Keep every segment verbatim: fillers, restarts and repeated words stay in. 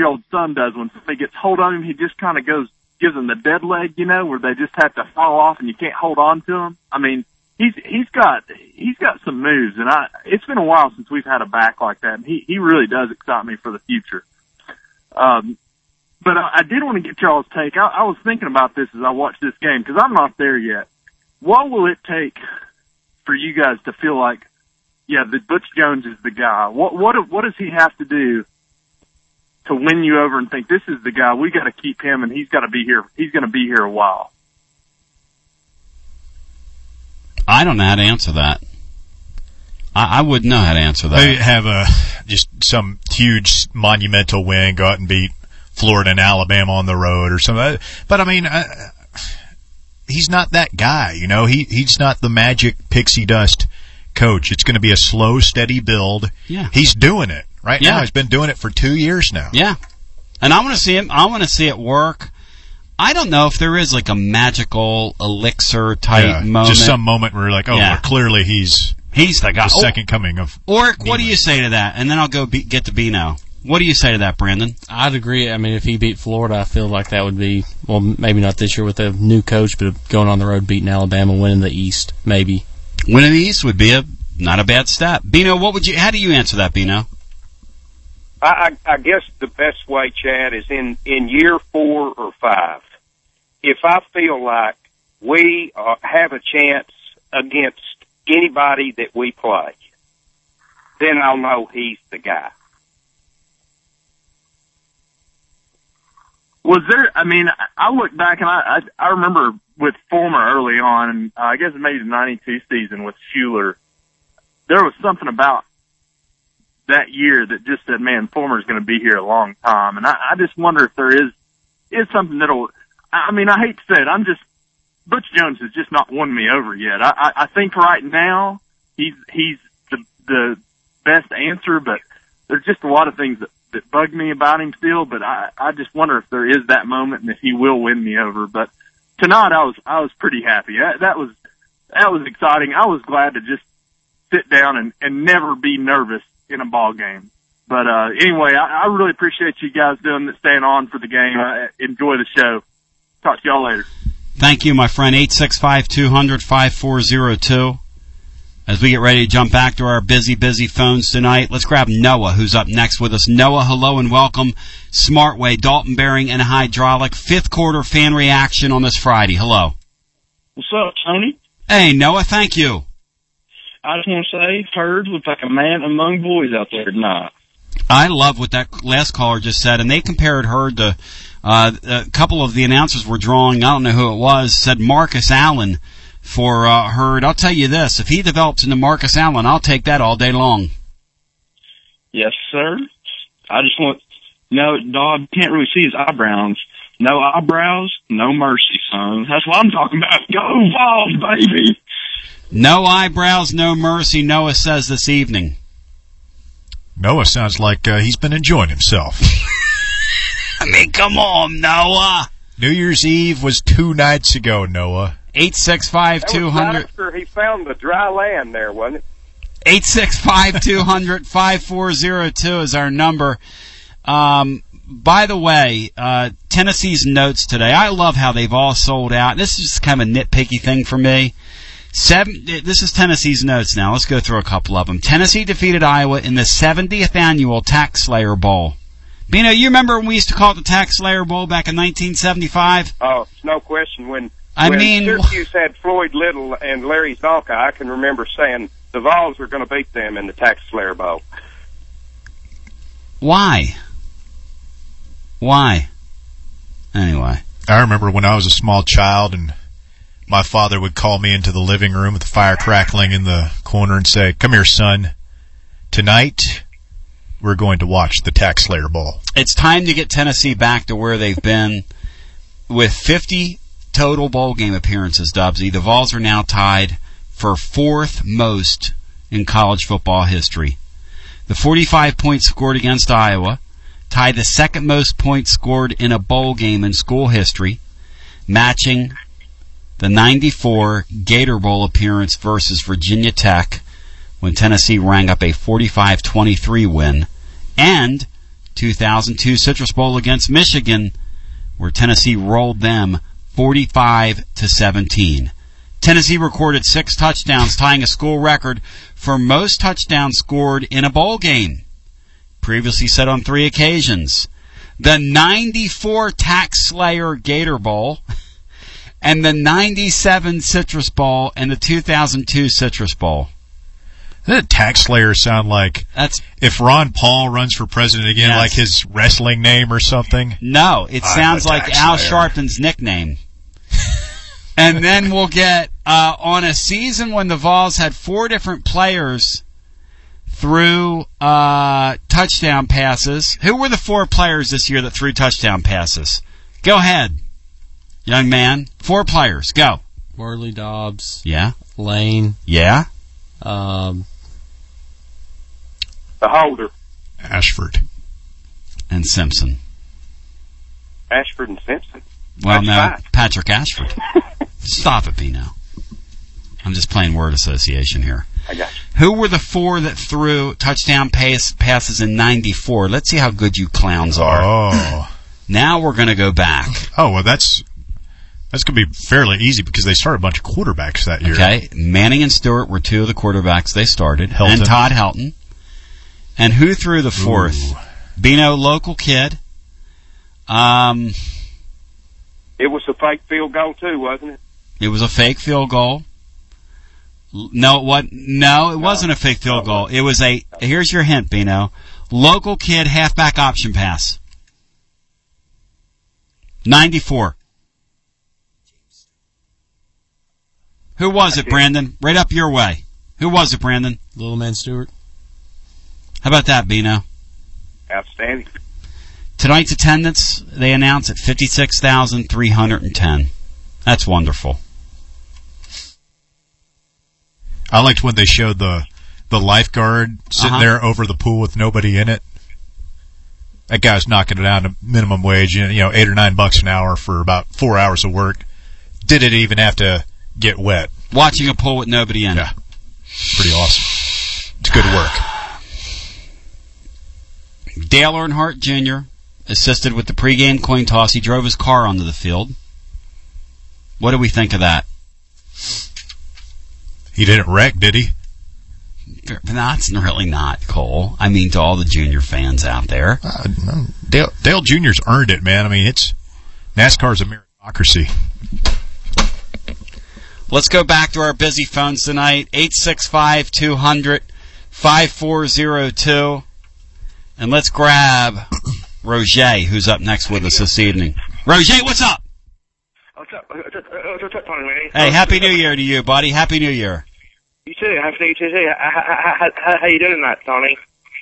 three-year-old son does when somebody gets hold on him. He just kind of goes, gives them the dead leg, you know, where they just have to fall off and you can't hold on to him. I mean, he's he's got he's got some moves, and I it's been a while since we've had a back like that, and he he really does excite me for the future. Um, but I, I did want to get y'all's take. I, I was thinking about this as I watched this game because I'm not there yet. What will it take for you guys to feel like, yeah, the Butch Jones is the guy? What what what does he have to do to win you over and think this is the guy? We got to keep him, and he's got to be here. He's going to be here a while. I don't know how to answer that. I, I wouldn't know how to answer that. They have a just some huge monumental win, go out and beat Florida and Alabama on the road or something. But I mean, uh, he's not that guy. You know, he he's not the magic pixie dust coach. It's going to be a slow, steady build. Yeah, he's doing it. Right yeah. now, he's been doing it for two years now. Yeah, and I want to see him. I want to see it work. I don't know if there is like a magical elixir type yeah, moment. Just some moment where you're like, oh, yeah. well, clearly he's he's the guy. The oh. second coming of. Oric, what do you say to that? And then I'll go be, get to Bino. What do you say to that, Brandon? I'd agree. I mean, if he beat Florida, I feel like that would be, well, maybe not this year with a new coach, but going on the road, beating Alabama, winning the East, maybe. Winning the East would be a not a bad step. Bino, what would you? How do you answer that, Bino? I, I guess the best way, Chad, is in, in year four or five. If I feel like we uh, have a chance against anybody that we play, then I'll know he's the guy. Was there, I mean, I look back and I, I, I remember with Fulmer early on, and uh, I guess maybe the ninety-two season with Schuler, there was something about that year that just said, man, Fulmer's going to be here a long time. And I, I just wonder if there is, is something that'll, I mean, I hate to say it, I'm just, Butch Jones has just not won me over yet. I, I, I think right now he's, he's the, the best answer, but there's just a lot of things that, that bug me about him still, but I, I just wonder if there is that moment and if he will win me over. But tonight I was, I was pretty happy. That, that was, that was exciting. I was glad to just sit down and, and never be nervous in a ball game. But, uh, anyway, I, I really appreciate you guys doing this, staying on for the game. I enjoy the show. Talk to y'all later. Thank you, my friend. eight six five, two hundred, five four zero two. As we get ready to jump back to our busy, busy phones tonight, let's grab Noah, who's up next with us. Noah, hello and welcome. Smartway, Dalton Bearing, and Hydraulic. Fifth quarter fan reaction on this Friday. Hello. What's up, Tony? Hey, Noah, thank you. I just want to say, Hurd looks like a man among boys out there tonight. I love what that last caller just said, and they compared Hurd to uh, a couple of the announcers were drawing, I don't know who it was, said Marcus Allen for uh, Hurd. I'll tell you this, if he develops into Marcus Allen, I'll take that all day long. Yes, sir. I just want, no, dog can't really see his eyebrows. No eyebrows, no mercy, son. That's what I'm talking about. Go Vols, baby. No eyebrows, no mercy, Noah says this evening. Noah sounds like uh, he's been enjoying himself. I mean, come on, Noah. New Year's Eve was two nights ago, Noah. eight six five, two hundred. That was right after he found the dry land there, wasn't it? eight six five, two hundred, five four zero two is our number. Um, by the way, uh, Tennessee's notes today, I love how they've all sold out. This is just kind of a nitpicky thing for me. Seven, this is Tennessee's notes now. Let's go through a couple of them. Tennessee defeated Iowa in the seventieth annual Tax Slayer Bowl. Bino, you remember when we used to call it the Tax Slayer Bowl back in nineteen seventy-five? Oh, no question. When, I when mean, Syracuse had Floyd Little and Larry Zonka, I can remember saying the Vols were going to beat them in the Tax Slayer Bowl. Why? Why? Anyway. I remember when I was a small child and my father would call me into the living room with the fire crackling in the corner and say, come here, son. Tonight, we're going to watch the Tax Slayer Bowl. It's time to get Tennessee back to where they've been. With fifty total bowl game appearances, Dubsy, the Vols are now tied for fourth most in college football history. The forty-five points scored against Iowa tied the second most points scored in a bowl game in school history, matching the ninety-four Gator Bowl appearance versus Virginia Tech when Tennessee rang up a forty-five twenty-three win, and two thousand two Citrus Bowl against Michigan, where Tennessee rolled them forty-five to seventeen. Tennessee recorded six touchdowns, tying a school record for most touchdowns scored in a bowl game. Previously said on three occasions. The ninety-four Tax Slayer Gator Bowl and the ninety-seven Citrus Bowl and the two thousand two Citrus Bowl. Doesn't Tax Slayer sound like That's if Ron Paul runs for president again, Yes. like his wrestling name or something? No, it I'm sounds a like Tax Al Slayer. Sharpton's nickname. And then we'll get, uh, on a season when the Vols had four different players threw uh, touchdown passes. Who were the four players this year that threw touchdown passes? Go ahead, young man. Four players. Go. Worley, Dobbs, Yeah. Lane, Yeah. um, The holder, Ashford. And Simpson. Ashford and Simpson. Well, That's no, five. Patrick Ashford. Stop it, Bino. I'm just playing word association here. I got you. Who were the four that threw touchdown pass, passes in ninety-four? Let's see how good you clowns are. Oh. Now we're going to go back. Oh, well, that's that's going to be fairly easy because they started a bunch of quarterbacks that year. Okay, Manning and Stewart were two of the quarterbacks they started, Helton. and Todd Helton. And who threw the fourth? Ooh. Bino, local kid. Um, It was a fake field goal too, wasn't it? it was a fake field goal. L- No, it wasn't. No, it wasn't a fake field goal. It was a. Here's your hint, Bino. Local kid halfback option pass. ninety-four. Who was it, Brandon? Right up your way. Who was it, Brandon? Little Man Stewart. How about that, Bino? Outstanding. Tonight's attendance, they announce at fifty-six thousand three hundred ten. That's wonderful. I liked when they showed the the lifeguard sitting Uh-huh. there over the pool with nobody in it. That guy's knocking it down to minimum wage, you know, eight or nine bucks an hour for about four hours of work. Didn't even have to get wet. Watching a pool with nobody in it. Yeah. Pretty awesome. It's good work. Dale Earnhardt Junior assisted with the pregame coin toss. He drove his car onto the field. What do we think of that? He didn't wreck, did he? That's really not, Cole. I mean, to all the Junior fans out there. Uh, no. Dale, Dale Junior's earned it, man. I mean, it's NASCAR's a meritocracy. Let's go back to our busy phones tonight. eight six five, two hundred, five four zero two. And let's grab Roger, who's up next with us this evening. Roger, what's up? What's up? What's up, what's up Tony, man? Hey, Happy New Year to you, buddy. Happy New Year. You too. Happy New Year to you. How, how, how, how you doing tonight, Tony?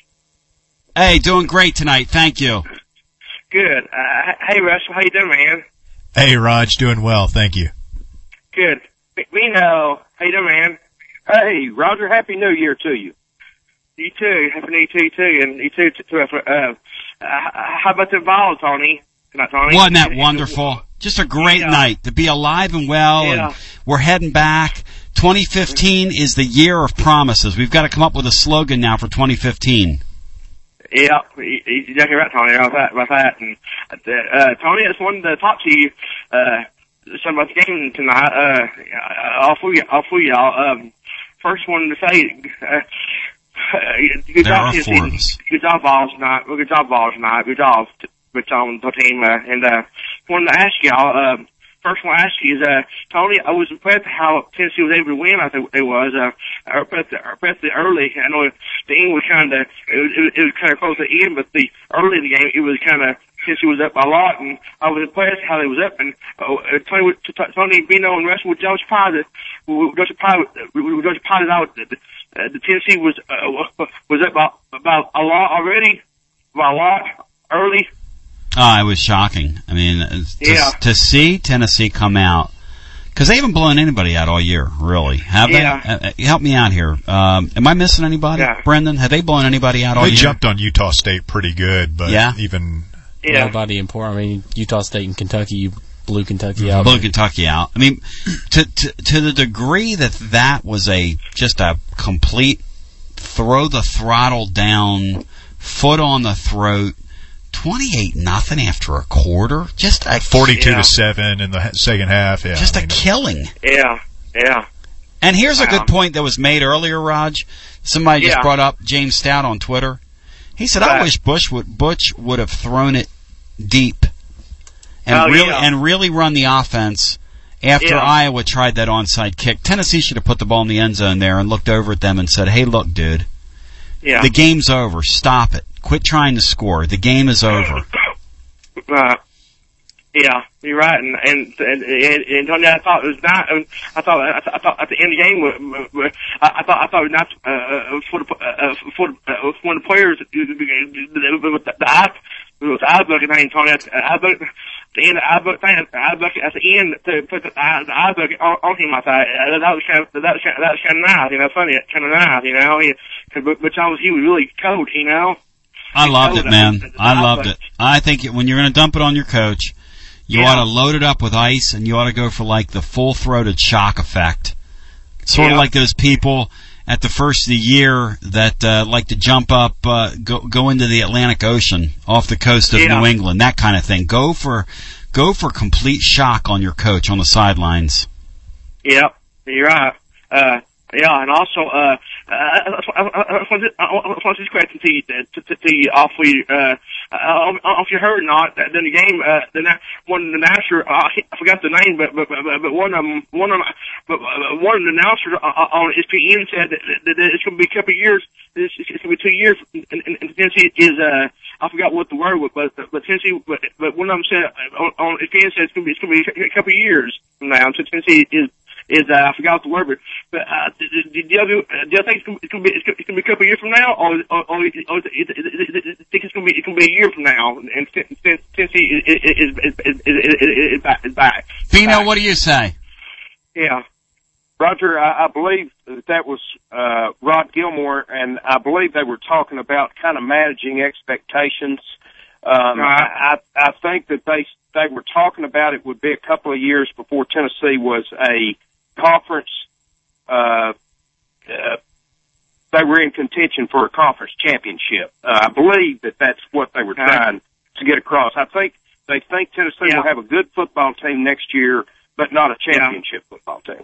Hey, doing great tonight. Thank you. Good. Uh, hey, Russell, how you doing, man? Hey, Raj, doing well. Thank you. Good. Me know. How you doing, man? Hey, Roger, Happy New Year to you. You too. Happy New Year to you, too. And you too, to, uh, uh, how about the Vols, Tony? Tonight, Tony? Wasn't that wonderful? Just a great Yeah. night to be alive and well, Yeah. and we're heading back. twenty fifteen is the year of promises. We've got to come up with a slogan now for twenty fifteen. Yeah, you- you're exactly right, Tony, about that. About that. And, uh, Tony, I just wanted to talk to you uh, something about the game tonight. Uh, all for you, all for y'all. Um, first, wanted to say, uh, good There job, are Tennessee. four of us. Good job, balls tonight. Well, good job, balls tonight. Good job, good job on the team. Uh, and uh, wanted to ask y'all. Um, First one I ask you is, uh, Tony, I was impressed how Tennessee was able to win. I think it was, uh, I impressed, impressed the early. I know the end was kind of, it was, it was, it was kind of close to the end, but the early in the game, it was kind of, Tennessee was up a lot, and I was impressed how they was up. And, uh, Tony, Tony, Bino, and Russell, with Josh Pye, Josh Pye, Josh Pye, out, the, the Tennessee was, uh, was up about, about a lot already, about a lot early. Oh, it was shocking. I mean, to, Yeah. to see Tennessee come out, because they haven't blown anybody out all year, really. Have Yeah. they? Uh, help me out here. Um, am I missing anybody? Yeah. Brendan, have they blown anybody out all They year? jumped on Utah State pretty good, but Yeah. even Yeah. Nobody important. I mean, Utah State and Kentucky, you blew Kentucky out. Blew Kentucky out. I mean, to, to to the degree that that was a just a complete throw the throttle down, foot on the throat, twenty-eight nothing after a quarter. Just a forty-two Yeah. to seven in the ha- second half. Yeah, just I a mean, killing. Yeah, yeah. And here's a Wow. good point that was made earlier, Raj. Somebody just Yeah. brought up James Stout on Twitter. He said, "I Right. wish Bush would Butch would have thrown it deep and Oh, really yeah. and really run the offense after Yeah. Iowa tried that onside kick. Tennessee should have put the ball in the end zone there and looked over at them and said, "Hey, look, dude, Yeah. the game's over. Stop it. Quit trying to score. The game is over." Uh, yeah, you're right, and and and, and, and Tony, I thought it was not. I thought I thought, I thought at the end of the game, uh, uh, I I thought I thought it was not uh, uh, for the uh, for uh, one of the players. With the eye, it was eye bucket thing, Tony. Eye bucket. The end of the eye bucket thing, eye bucket at the end to put the eye, the eye bucket on, on him. I thought uh, that was kind of that was kind of, that was kind of nice, you know, funny, kind of nice, you know. He, but but Charles, he was really cold, you know. I loved it, man. The I eye loved bucket. it. I think it, when you're going to dump it on your coach, you Yeah. ought to load it up with ice, and you ought to go for like the full-throated shock effect. Sort Yeah. of like those people at the first of the year that uh, like to jump up, uh, go go into the Atlantic Ocean off the coast of Yeah. New England, that kind of thing. Go for go for complete shock on your coach on the sidelines. Yep, you're right. Uh, yeah, and also, uh, uh, I want to this question to you, to, to, to you off we, uh, uh, if you heard or not, that in the game, uh, the na- one of the announcer, uh, I forgot the name, but, but, but, but one of them, one of them, but, uh, one of the announcers on E S P N said that, that, that it's going to be a couple of years, it's, it's going to be two years, and, and, and Tennessee is, uh, I forgot what the word was, but, but Tennessee, but, but one of them said, on, on E S P N said it's going to be, it's going to be a couple of years from now, so Tennessee is, is uh, I forgot the word, but, but uh, do, do, do, you, do you think it's going to be it's going to be a couple of years from now, or, or, or, or is it, is it, is it, think it's going to be it's going to be a year from now, and Tennessee is is is is, is, is back? Is back. Bino, what do you say? Yeah, Roger, I, I believe that, that was uh, Rod Gilmore, and I believe they were talking about kind of managing expectations. Um, I, I I think that they they were talking about it would be a couple of years before Tennessee was a conference. Uh, uh, they were in contention for a conference championship. Uh, I believe that that's what they were trying to get across. I think they think Tennessee Yeah. will have a good football team next year, but not a championship yeah. football team.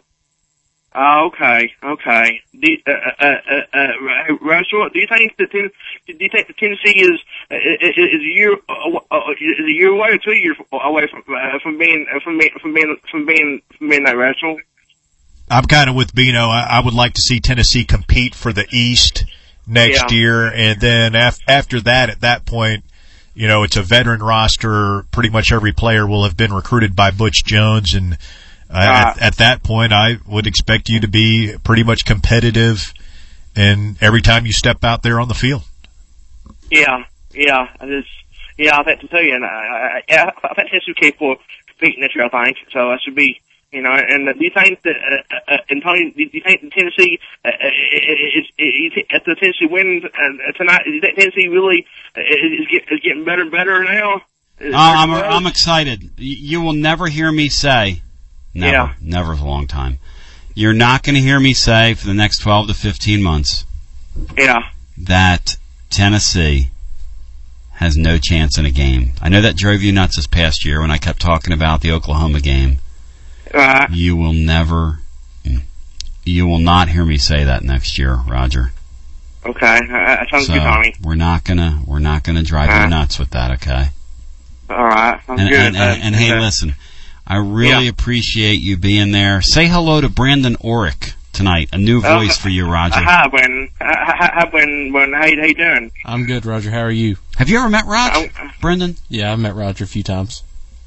Oh, okay, okay. Do, uh, uh, uh, uh, Russell, do you think that ten, do you think that Tennessee is is, is a year uh, is a year away or two years away from uh, from being from being from being from being from being that, Russell? I'm kind of with Bino. I, I would like to see Tennessee compete for the East next Yeah. year, and then af- after that, at that point, you know, it's a veteran roster. Pretty much every player will have been recruited by Butch Jones, and uh, Uh, at, at that point, I would expect you to be pretty much competitive, and every time you step out there on the field. Yeah, yeah, I just, yeah, I think to tell you, and I, I, I think Tennessee is capable of competing this year. I think so. That should be. You know, and do you think that, uh, uh, and Tony, do you think Tennessee, uh, is, is, is the Tennessee win uh, tonight, do you think Tennessee really is, get, is getting better and better now? Uh, I'm, I'm excited. You will never hear me say, never, Yeah. never for a long time. You're not going to hear me say for the next twelve to fifteen months Yeah. that Tennessee has no chance in a game. I know that drove you nuts this past year when I kept talking about the Oklahoma game. Uh, You will never, you will not hear me say that next year, Roger. okay, uh, that sounds So good, Tony. we're not gonna, we're not gonna drive Uh, you nuts with that, okay? All right, sounds And, good. and, and, and uh, hey, uh, listen, I really Yeah. appreciate you being there. Say hello to Brandon Orick tonight. A new Oh, voice for you, Roger. Uh, hi, Brandon. Uh, hi, hi, Brandon. Brandon. How, how you doing? I'm good, Roger. How are you? Have you ever met Rog? Uh, Brendan? Yeah, I've met Roger a few times.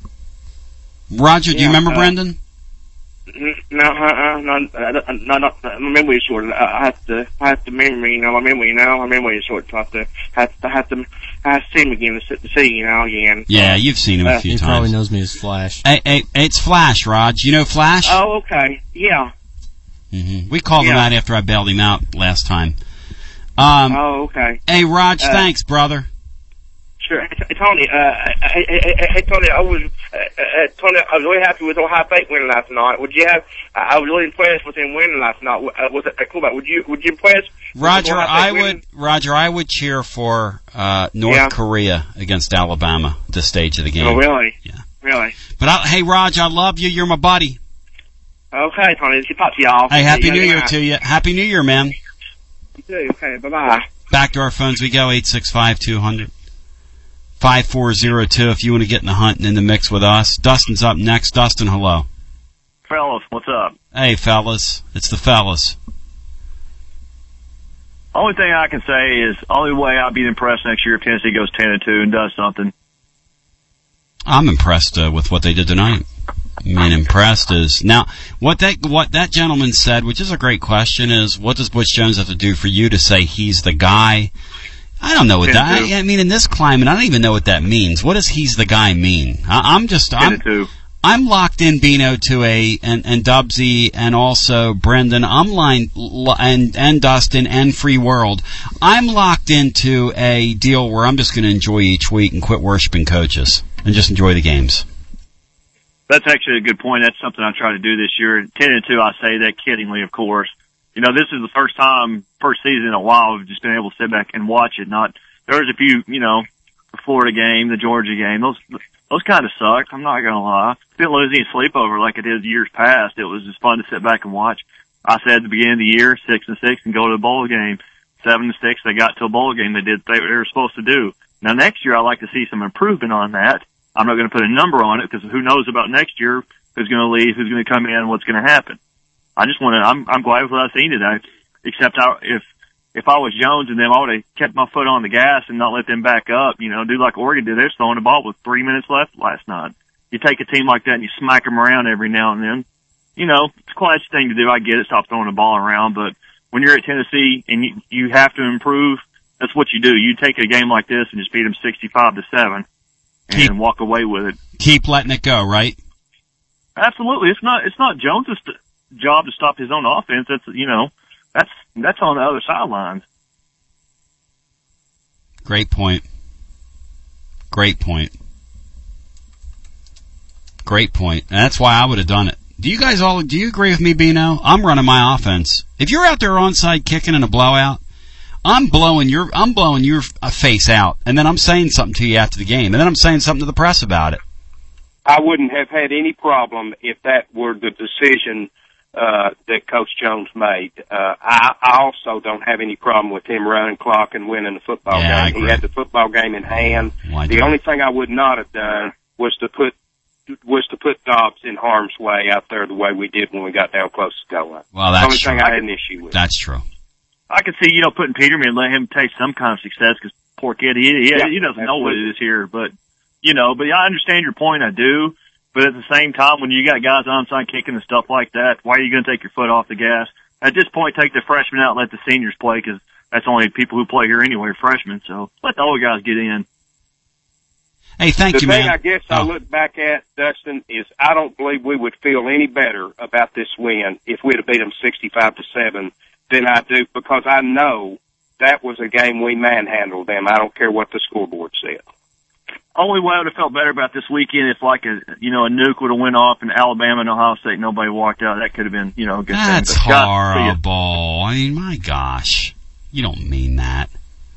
Roger, do you yeah, remember uh, Brendan? No, uh, uh, no, uh, no, no, my memory is short. I have to, I have to memory, you know, my memory, you know, my memory is short. So I have to, have to, have to, I have to see him again to, to see, you know, again. Yeah, you've seen him a Uh, few He times. probably knows me as Flash. Hey, hey, it's Flash, Rog. You know Flash? Oh, okay, yeah. Mm-hmm. We called him Yeah. out after I bailed him out last time. Um, Oh, okay. hey, Rog, uh, thanks, brother. Sure. Hey, Tony, uh, hey, hey, hey, Tony, I was, uh, uh, Tony, I was really happy with Ohio State winning last night. Would you have, I was really impressed with them winning last night. Uh, was it a cool? Would you, would you impress? Roger, I would, Roger, I would cheer for, uh, North yeah. Korea against Alabama at this stage of the game. Oh, really? Yeah. Really? But I, hey, Roger, I love you. You're my buddy. Okay, Tony, keep up to y'all. Hey, Happy yeah, New yeah. Year to you. Happy New Year, man. You too. Okay, bye-bye. Back to our phones we go, eight six five, two hundred, five four zero two if you want to get in the hunt and in the mix with us. Dustin's up next. Dustin, hello. Fellas, what's up? Hey, fellas. It's the fellas. Only thing I can say is, only way I'll be impressed next year if Tennessee goes ten and two and does something. I'm impressed uh, with what they did tonight. I mean, impressed is now what that what that gentleman said, which is a great question, is what does Butch Jones have to do for you to say he's the guy? I don't know what that. I, I mean, in this climate, I don't even know what that means. What does he's the guy mean? I, I'm just I'm I'm locked in, Bino, to a and and Dubsy and also Brendan. I'm line and and Dustin and Free World. I'm locked into a deal where I'm just going to enjoy each week and quit worshiping coaches and just enjoy the games. That's actually a good point. That's something I try to do this year. ten and two, I say that kiddingly, of course. You know, this is the first time, first season in a while, we've just been able to sit back and watch it. Not, there was a few, you know, the Florida game, the Georgia game. Those, those kind of sucked. I'm not gonna lie. Didn't lose any sleep over like it is years past. It was just fun to sit back and watch. I said at the beginning of the year, six and six and go to the bowl game. Seven and six, they got to a bowl game. They did what they were supposed to do. Now next year, I'd like to see some improvement on that. I'm not going to put a number on it because who knows about next year, who's going to leave, who's going to come in, what's going to happen. I just want to, I'm, I'm glad with what I've seen today, except I, if, if I was Jones and them, I would have kept my foot on the gas and not let them back up, you know, do like Oregon did. They're throwing the ball with three minutes left last night. You take a team like that and you smack them around every now and then. You know, it's a classy thing to do. I get it. Stop throwing the ball around. But when you're at Tennessee and you, you have to improve, that's what you do. You take a game like this and just beat them sixty-five to seven. And keep, walk away with it. Keep letting it go, right? Absolutely. It's not. It's not Jones's job to stop his own offense. That's you know, that's that's on the other sidelines. Great point. Great point. Great point. And that's why I would have done it. Do you guys all? Do you agree with me, Bino? I'm running my offense. If you're out there onside kicking in a blowout, I'm blowing your I'm blowing your face out, and then I'm saying something to you after the game, and then I'm saying something to the press about it. I wouldn't have had any problem if that were the decision uh, that Coach Jones made. Uh, I, I also don't have any problem with him running clock and winning the football yeah, game. He had the football game in hand. Why the only thing I would not have done was to put was to put Dobbs in harm's way out there the way we did when we got down close to goal line. Well, that's the only true. thing I had an issue with. That's true. I could see, you know, putting Peterman and let him taste some kind of success because poor kid, he, he, yeah, he doesn't absolutely. know what it is here. But, you know, but I understand your point, I do. But at the same time, when you got guys onside kicking and stuff like that, why are you going to take your foot off the gas? At this point, take the freshmen out and let the seniors play because that's only people who play here anyway, freshmen. So let the older guys get in. Hey, thank the you, man. man. The thing I guess oh. I look back at, Dustin, is I don't believe we would feel any better about this win if we'd have beat them sixty-five to seven than I do, because I know that was a game we manhandled them. I don't care what the scoreboard said. Only way I would have felt better about this weekend if, like, a you know, a nuke would have went off in Alabama and Ohio State, nobody walked out. That could have been, you know, a good That's thing. That's horrible. I mean, my gosh. You don't mean that.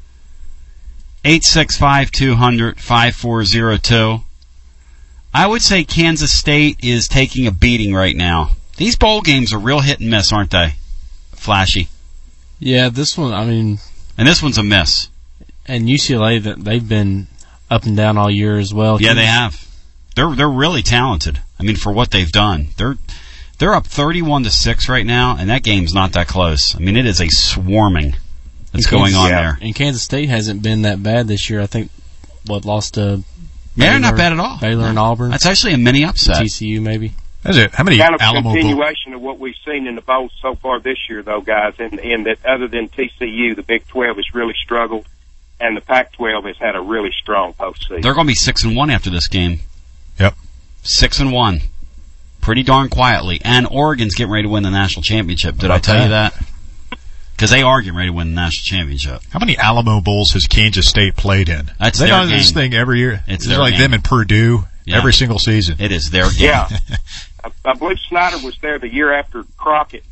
eight six five, two hundred, five four zero two. I would say Kansas State is taking a beating right now. These bowl games are real hit and miss, aren't they? Flashy. Yeah, this one, I mean... And this one's a miss. And U C L A, that they've been up and down all year as well. Yeah, they have. They're they're really talented. I mean, for what they've done. They're they're up thirty-one to six right now, and that game's not that close. I mean, it is a swarming that's going on yeah. there. And Kansas State hasn't been that bad this year. I think, what, lost to... Yeah, they're not bad at all. Baylor and Auburn. That's actually a mini upset. T C U, maybe. That's it. How many kind of Alamo continuation of what we've seen in the bowl so far this year, though, guys, and, and that other than T C U, the Big twelve has really struggled, and the Pac twelve has had a really strong postseason. They're going to be six and one after this game. Yep, six and one, pretty darn quietly. And Oregon's getting ready to win the national championship. Did I tell that? you that? Because they are getting ready to win the national championship. How many Alamo Bowls has Kansas State played in? That's they their do this game. thing every year. It's It's like game. them and Purdue Yeah. every single season. It is their game. Yeah. I, I believe Snyder was there the year after Crockett.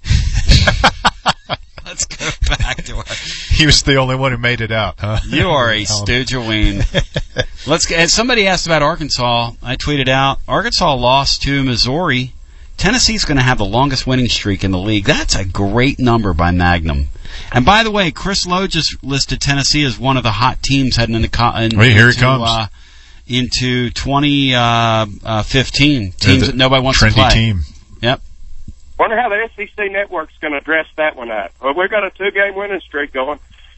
Let's go back to it. He was the only one who made it out, huh? You are a stoogeween. Let's get, somebody asked about Arkansas. I tweeted out, Arkansas lost to Missouri. Tennessee's going to have the longest winning streak in the league. That's a great number by Magnum. And by the way, Chris Lowe just listed Tennessee as one of the hot teams heading into co- in, Wait, here into, it comes. Uh, into twenty fifteen. Teams that nobody wants to trendy play. team. Yep. Wonder how the S E C Network's going to address that one out. Well, we've got a two-game winning streak going.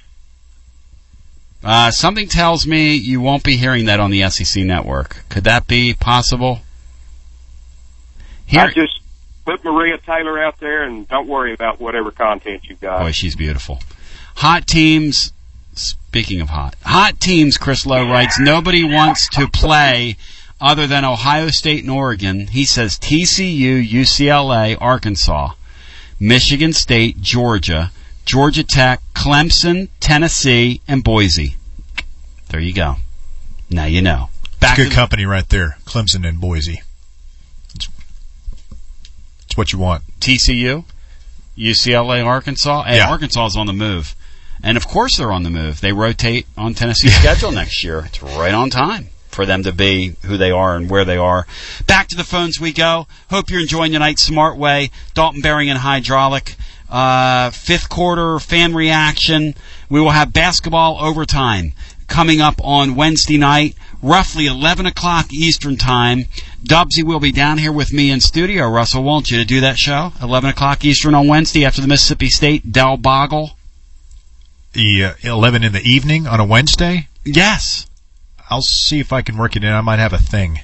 Uh, something tells me you won't be hearing that on the S E C Network. Could that be possible? Here, I just put Maria Taylor out there and don't worry about whatever content you've got. boy, she's beautiful. Hot teams. Speaking of hot, hot teams. Chris Lowe writes, nobody wants to play other than Ohio State and Oregon. He says T C U, U C L A, Arkansas, Michigan State, Georgia, Georgia Tech, Clemson, Tennessee, and Boise. There you go. Now you know. Back Good to company right there, Clemson and Boise. It's, it's what you want. T C U, U C L A, Arkansas. Hey, Yeah. Arkansas is on the move. And, of course, they're on the move. They rotate on Tennessee's schedule next year. It's right on time for them to be who they are and where they are. Back to the phones we go. Hope you're enjoying tonight's Smart Way. Dalton Bearing and Hydraulic. Uh, fifth quarter fan reaction. We will have basketball overtime coming up on Wednesday night, roughly eleven o'clock Eastern time. Dubsy will be down here with me in studio. Russell, won't you, to do that show? eleven o'clock Eastern on Wednesday after the Mississippi State Del Boggle. The uh, eleven in the evening on a Wednesday? Yes. I'll see if I can work it in. I might have a thing.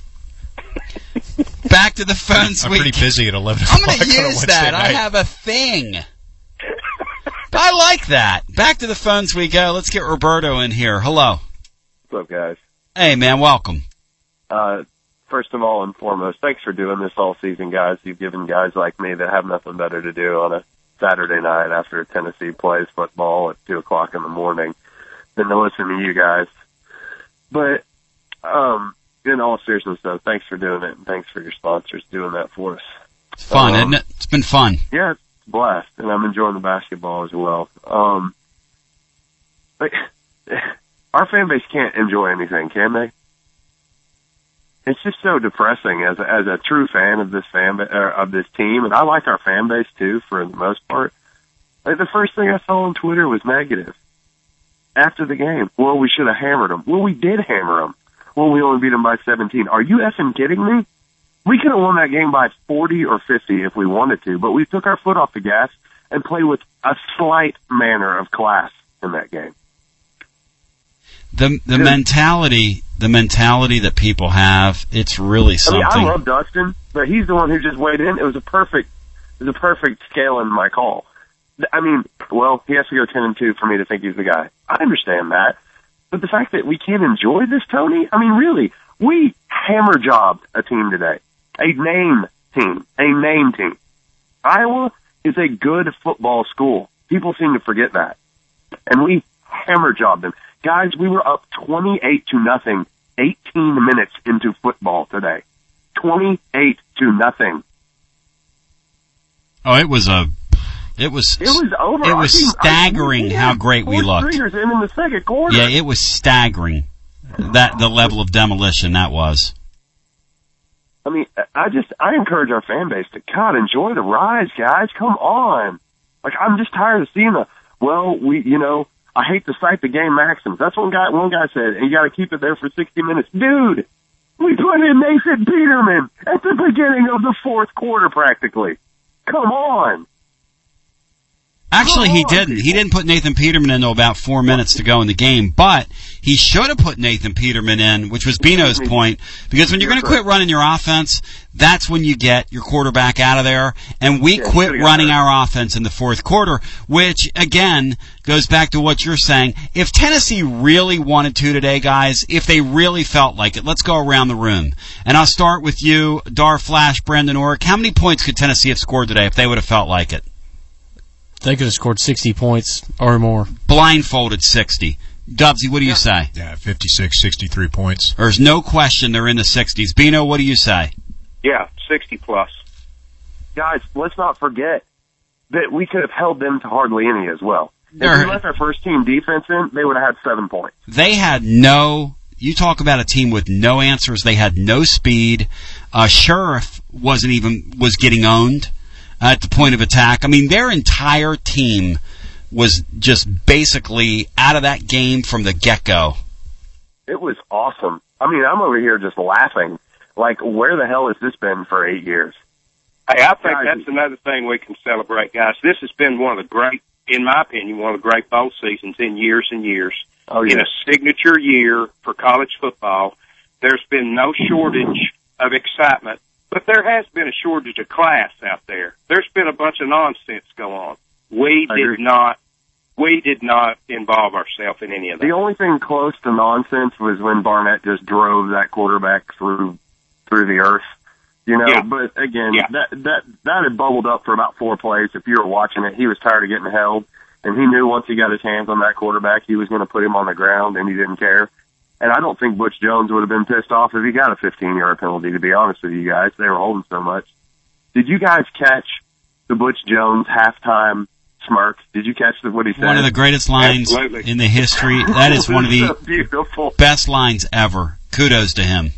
Back to the phones. I'm we pretty busy at eleven I'm o'clock going to on a use Wednesday that. I night. have a thing. I like that. Back to the phones we go. Let's get Roberto in here. Hello. What's up, guys? Hey, man. Welcome. Uh, first of all and foremost, thanks for doing this all season, guys. You've given guys like me that have nothing better to do on a Saturday night after Tennessee plays football at two o'clock in the morning than to listen to you guys. But um, in all seriousness, though, thanks for doing it, and thanks for your sponsors doing that for us. It's fun, um, isn't it? It's been fun. Yeah, it's a blast, and I'm enjoying the basketball as well. Um, but our fan base can't enjoy anything, can they? It's just so depressing as a, as a true fan of this fan or of this team, and I like our fan base too for the most part. Like the first thing I saw on Twitter was negative after the game. Well, we should have hammered them. Well, we did hammer them. Well, we only beat them by seventeen. Are you effing kidding me? We could have won that game by forty or fifty if we wanted to, but we took our foot off the gas and played with a slight manner of class in that game. The the mentality, the mentality that people have, it's really something. I mean, I love Dustin, but he's the one who just weighed in. It was a perfect, it was a perfect scale in my call. I mean, well, he has to go ten and two for me to think he's the guy. I understand that, but the fact that we can't enjoy this, Tony. I mean, really, we hammer jobbed a team today, a name team, a name team. Iowa is a good football school. People seem to forget that, and we hammer jobbed them. Guys, we were up twenty-eight to nothing, eighteen minutes into football today. twenty-eight to nothing. Oh, it was a, it was, It was over. It was I mean, staggering I mean, how great we four looked. stringers in in the second quarter. Yeah, it was staggering. That the level of demolition that was. I mean, I just, I encourage our fan base to, God, enjoy the rise, guys. Come on. Like, I'm just tired of seeing the, well, we, you know, I hate to cite the game maxims. That's one guy, one guy said, and you gotta keep it there for sixty minutes. Dude, we put in Nathan Peterman at the beginning of the fourth quarter practically. Come on. Actually, he didn't. He didn't put Nathan Peterman in until about four minutes to go in the game, but he should have put Nathan Peterman in, which was Bino's point, because when you're going to quit running your offense, that's when you get your quarterback out of there, and we Yeah, quit running there. our offense in the fourth quarter, which, again, goes back to what you're saying. If Tennessee really wanted to today, guys, if they really felt like it, let's go around the room. And I'll start with you, Dar Flash, Brendan Orrick. How many points could Tennessee have scored today if they would have felt like it? They could have scored sixty points or more. Blindfolded sixty. Dubsy, what do you say? Yeah, fifty-six, sixty-three points. There's no question they're in the sixties. Bino, what do you say? Yeah, sixty plus. Guys, let's not forget that we could have held them to hardly any as well. If They're- we left our first team defense in, they would have had seven points. They had no, you talk about a team with no answers. They had no speed. Uh, Sheriff wasn't even, was getting owned at the point of attack. I mean, their entire team was just basically out of that game from the get-go. It was awesome. I mean, I'm over here just laughing. Like, where the hell has this been for eight years? Hey, I think Guys, that's another thing we can celebrate, guys. This has been one of the great, in my opinion, one of the great bowl seasons in years and years. Oh, In yeah. a signature year for college football, there's been no shortage of excitement, but there has been a shortage of class out there. There's been a bunch of nonsense go on. We I did agree. not, we did not involve ourselves in any of that. The only thing close to nonsense was when Barnett just drove that quarterback through through the earth. You know, Yeah. but again, Yeah. that that that had bubbled up for about four plays. If you were watching it, he was tired of getting held, and he knew once he got his hands on that quarterback, he was going to put him on the ground, and he didn't care. And I don't think Butch Jones would have been pissed off if he got a fifteen-yard penalty, to be honest with you guys. They were holding so much. Did you guys catch the Butch Jones halftime smirk? Did you catch the, what he said? One of the greatest lines Absolutely. in the history. That is one of the So beautiful. best lines ever. Kudos to him.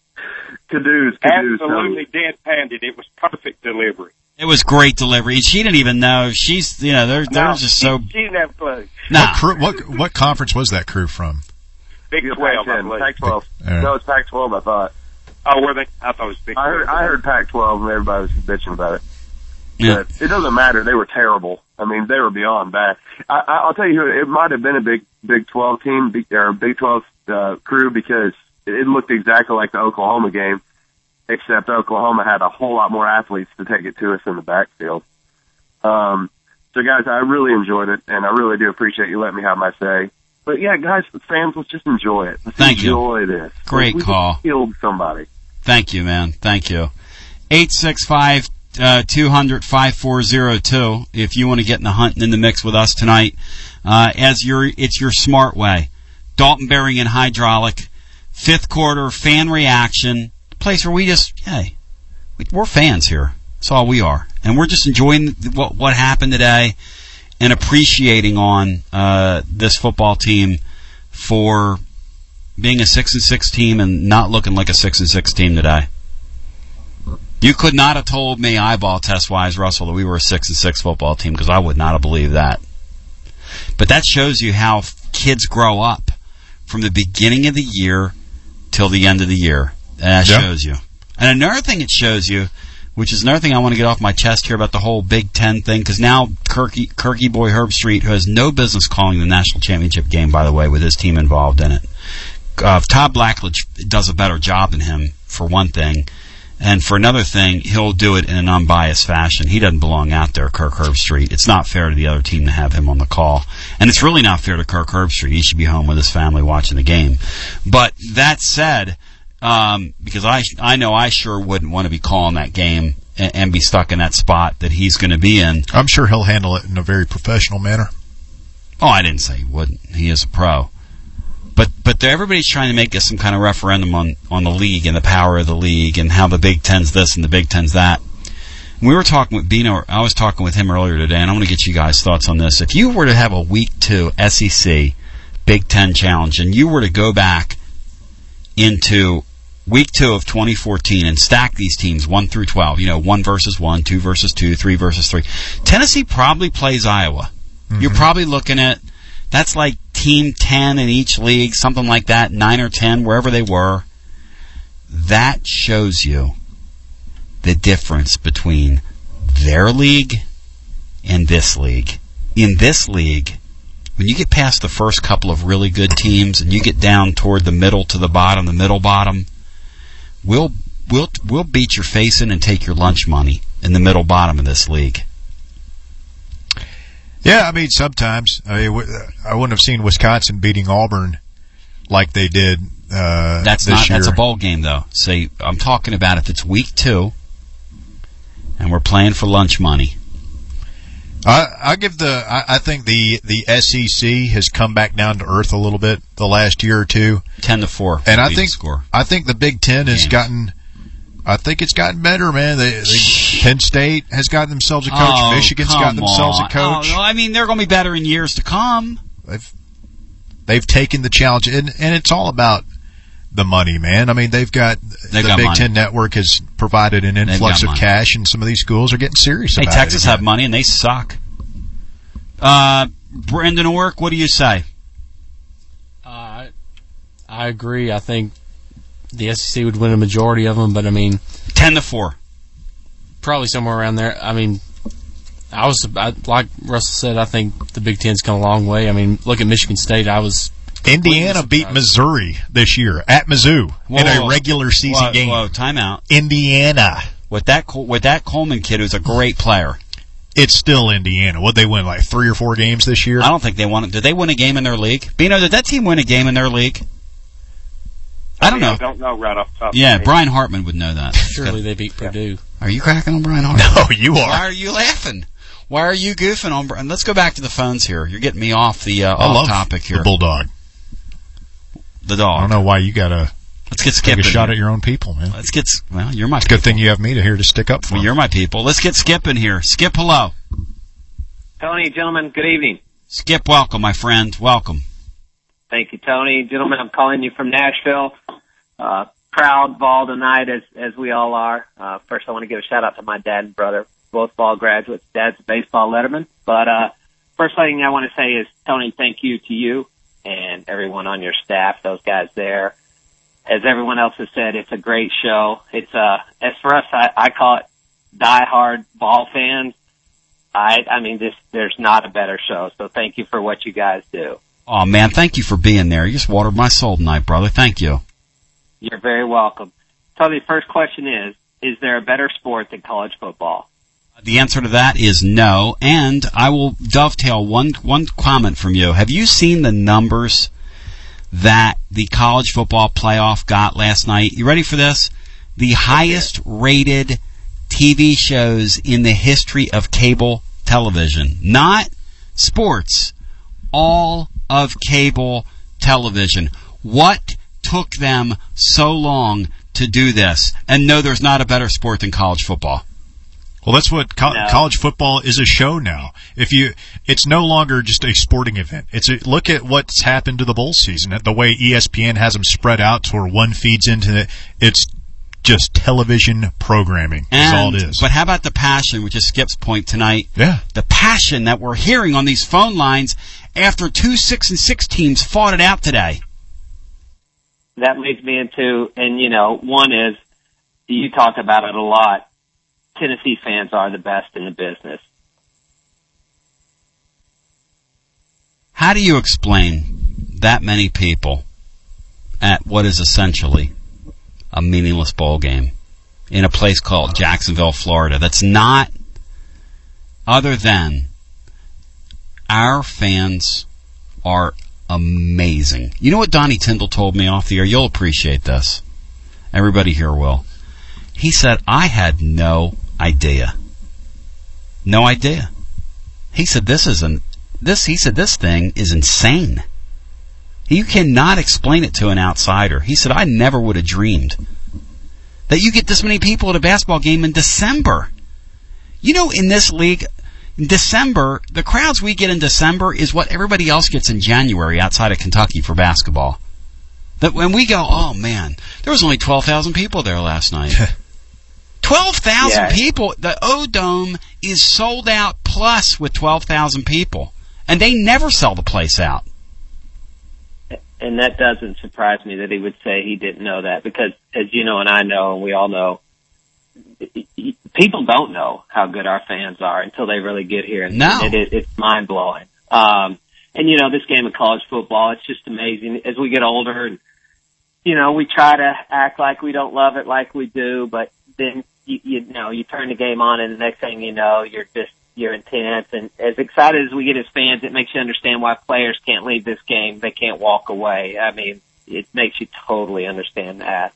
Caduce, caduce. Absolutely deadpanned it. It was perfect delivery. It was great delivery. And she didn't even know. She's, you know, they're, they're No, just so, She, she didn't have a clue. nah. What, crew, what what conference was that crew from? Big Yeah, twelve, I Pac ten, believe. Pac twelve. All right. No, it's Pac twelve, I thought. Oh, were they? I thought it was Big I heard, twelve. I heard Pac twelve, and everybody was bitching about it. Yeah. But it doesn't matter. They were terrible. I mean, they were beyond bad. I, I, I'll tell you who, it might have been a Big Big twelve team, big- or a Big twelve uh, crew, because it, it looked exactly like the Oklahoma game, except Oklahoma had a whole lot more athletes to take it to us in the backfield. Um, so, guys, I really enjoyed it, and I really do appreciate you letting me have my say. But, yeah, guys, fans, let's just enjoy it. Let's Thank you. enjoy this. Great we call. Just killed somebody. Thank you, man. Thank you. eight six five, two hundred, five four zero two if you want to get in the hunt and in the mix with us tonight. Uh, as your, it's your smart way. Dalton Bearing and Hydraulic. Fifth quarter fan reaction. Place where we just, hey, we- we're fans here. That's all we are. And we're just enjoying what, what happened today and appreciating on, uh, this football team for being a six and six team and not looking like a six and six team today. You could not have told me eyeball test wise, Russell, that we were a six and six football team, because I would not have believed that. But that shows you how kids grow up from the beginning of the year till the end of the year. That Yeah. shows you. And another thing it shows you, which is another thing I want to get off my chest here about the whole Big Ten thing, because now Kirky, Kirky Boy Herb Street, who has no business calling the national championship game, by the way, with his team involved in it. Uh, Todd Blackledge does a better job than him, for one thing. And for another thing, he'll do it in an unbiased fashion. He doesn't belong out there, Kirk Herbstreit. It's not fair to the other team to have him on the call. And it's really not fair to Kirk Herbstreit. He should be home with his family watching the game. But that said, um, because I I know I sure wouldn't want to be calling that game and, and be stuck in that spot that he's going to be in. I'm sure he'll handle it in a very professional manner. Oh, I didn't say he wouldn't. He is a pro. But but everybody's trying to make us some kind of referendum on, on the league and the power of the league and how the Big Ten's this and the Big Ten's that. We were talking with Bino, I was talking with him earlier today, and I want to get you guys' thoughts on this. If you were to have a Week two S E C Big Ten Challenge and you were to go back into Week two of twenty fourteen and stack these teams one through twelve, you know, one versus one, two versus two, three versus three, Tennessee probably plays Iowa. Mm-hmm. You're probably looking at, that's like team ten in each league, something like that, nine or ten, wherever they were. That shows you the difference between their league and this league. In this league, when you get past the first couple of really good teams and you get down toward the middle to the bottom, the middle bottom, we'll we'll we'll beat your face in and take your lunch money in the middle bottom of this league. Yeah, I mean, sometimes. I mean, I wouldn't have seen Wisconsin beating Auburn like they did uh, That's this not. year. That's a bowl game, though. See, I'm talking about if it's week two, and we're playing for lunch money. I, I give the. I, I think the the S E C has come back down to earth a little bit the last year or two. Ten to four, and I think score. I think the Big Ten has Games. gotten. I think it's gotten better, man. They, they, Penn State has gotten themselves a coach. Oh, Michigan's come gotten themselves on. a coach. Oh, I mean, they're going to be better in years to come. They've they've taken the challenge, and and it's all about the money, man. I mean, they've got they've the got Big money. Ten Network has provided an influx of money. cash, and some of these schools are getting serious Hey, about Texas it. have money, and they suck. Uh, Brendan Ork, what do you say? Uh, I agree. I think the S E C would win a majority of them, but I mean, ten to four, probably somewhere around there. I mean, I was I, like Russell said. I think the Big Ten's come a long way. I mean, look at Michigan State. I was Indiana beat Missouri this year at Mizzou whoa, in a whoa, regular season whoa, game. Whoa, timeout. Indiana with that with that Coleman kid, who's a great player. It's still Indiana. What they win, like three or four games this year? I don't think they won. Did they win a game in their league? Bino, did that team win a game in their league? I don't know. I don't know right off the top. Yeah, of Brian Hartman would know that. Surely they beat Purdue. Are you cracking on Brian Hartman? No, you are. Why are you laughing? Why are you goofing on Brian? Let's go back to the phones here. You're getting me off the uh, I off love topic here. The Bulldog. The dog. I don't know why you gotta. Let's get Take Skip a shot here. at your own people, man. Let's get. Well, you're my. It's a people. good thing you have me to here to stick up for. Well, you're my people. Let's get Skip in here. Skip, hello. Tony, gentlemen, good evening. Skip, welcome, my friend. Welcome. Thank you, Tony. Gentlemen, I'm calling you from Nashville. Uh, proud Vol tonight, as as we all are. Uh, first, I want to give a shout out to my dad and brother, both Vol graduates. Dad's a baseball letterman. But uh, first thing I want to say is, Tony, thank you to you and everyone on your staff, those guys there. As everyone else has said, it's a great show. It's uh, as for us, I, I call it diehard Vol fans. I, I mean, this, there's not a better show. So thank you for what you guys do. Oh man, thank you for being there. You just watered my soul tonight, brother. Thank you. You're very welcome. So the first question is, is there a better sport than college football? The answer to that is no, and I will dovetail one one comment from you. Have you seen the numbers that the college football playoff got last night? You ready for this? The highest rated T V shows in the history of cable television. Not sports. All of cable television. What took them so long to do this? And no, there's not a better sport than college football. Well, that's what co- No. college football is, a show now. If you, it's no longer just a sporting event. It's a, look at what's happened to the bowl season. The way E S P N has them spread out to where one feeds into it. It's just television programming. That's all it is. But how about the passion, which is Skip's point tonight? Yeah. The passion that we're hearing on these phone lines after two six and six teams fought it out today. That leads me into, and you know, one is, you talk about it a lot, Tennessee fans are the best in the business. How do you explain that many people at what is essentially a meaningless bowl game in a place called Jacksonville, Florida, that's not other than our fans are amazing. You know what Donnie Tyndall told me off the air? You'll appreciate this. Everybody here will. He said, I had no idea. No idea. He said, this isn't, this, he said, this thing is insane. You cannot explain it to an outsider. He said, I never would have dreamed that you get this many people at a basketball game in December. You know, in this league, in December, the crowds we get in December is what everybody else gets in January outside of Kentucky for basketball. That when we go, oh man, there was only twelve thousand people there last night. twelve thousand Yeah. people. The O-Dome is sold out plus with twelve thousand people. And they never sell the place out. And that doesn't surprise me that he would say he didn't know that, because as you know and I know and we all know, people don't know how good our fans are until they really get here. And No. it, it, it's mind-blowing. Um, and, you know, this game of college football, it's just amazing. As we get older, and you know, we try to act like we don't love it like we do, but then, you, you know, you turn the game on and the next thing you know, you're just, you're intense. And as excited as we get as fans, it makes you understand why players can't leave this game. They can't walk away. I mean, it makes you totally understand that.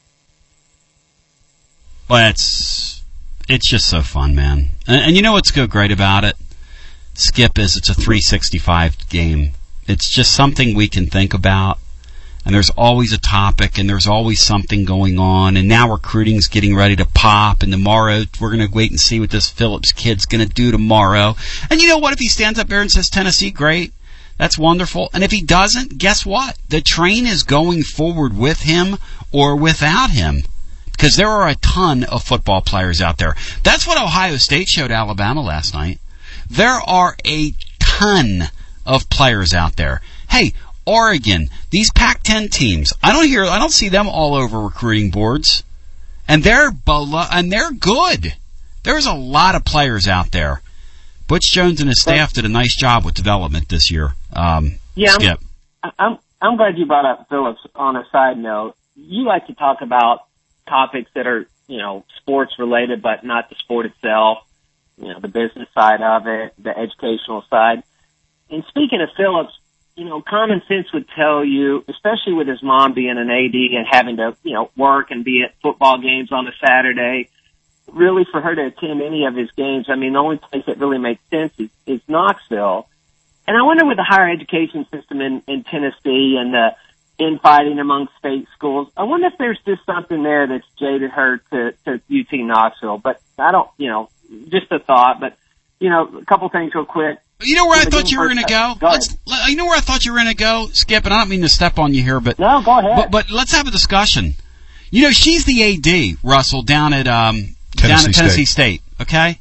Well, it's, it's just so fun, man. And, and you know what's so great about it? Skip, is it's a three sixty-five game. It's just something we can think about. And there's always a topic, and there's always something going on. And now recruiting's getting ready to pop, and tomorrow we're going to wait and see what this Phillips kid's going to do tomorrow. And you know what? If he stands up there and says Tennessee, great. That's wonderful. And if he doesn't, guess what? The train is going forward with him or without him. Because there are a ton of football players out there. That's what Ohio State showed Alabama last night. There are a ton of players out there. Hey, Oregon, these Pac ten teams, I don't hear, I don't see them all over recruiting boards. And they're below, and they're good. There's a lot of players out there. Butch Jones and his staff did a nice job with development this year. Um, yeah, Skip. I'm, I'm I'm glad you brought up Phillips. On a side note, you like to talk about topics that are, you know, sports related, but not the sport itself. You know, the business side of it, the educational side. And speaking of Phillips, you know, common sense would tell you, especially with his mom being an A D and having to, you know, work and be at football games on a Saturday, really for her to attend any of his games, I mean, the only place that really makes sense is, is Knoxville. And I wonder with the higher education system in, in Tennessee and the infighting among state schools, I wonder if there's just something there that's jaded her to, to U T Knoxville. But I don't, you know, just a thought. But, you know, a couple things real quick. You know where I thought you were going to go? Go let's, let, you know where I thought you were going to go, Skip? And I don't mean to step on you here, but no, go ahead. But, but let's have a discussion. You know, she's the A D, Russell, down at um, Tennessee down at Tennessee State. State. Okay,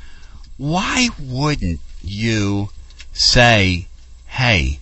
why wouldn't you say, "Hey,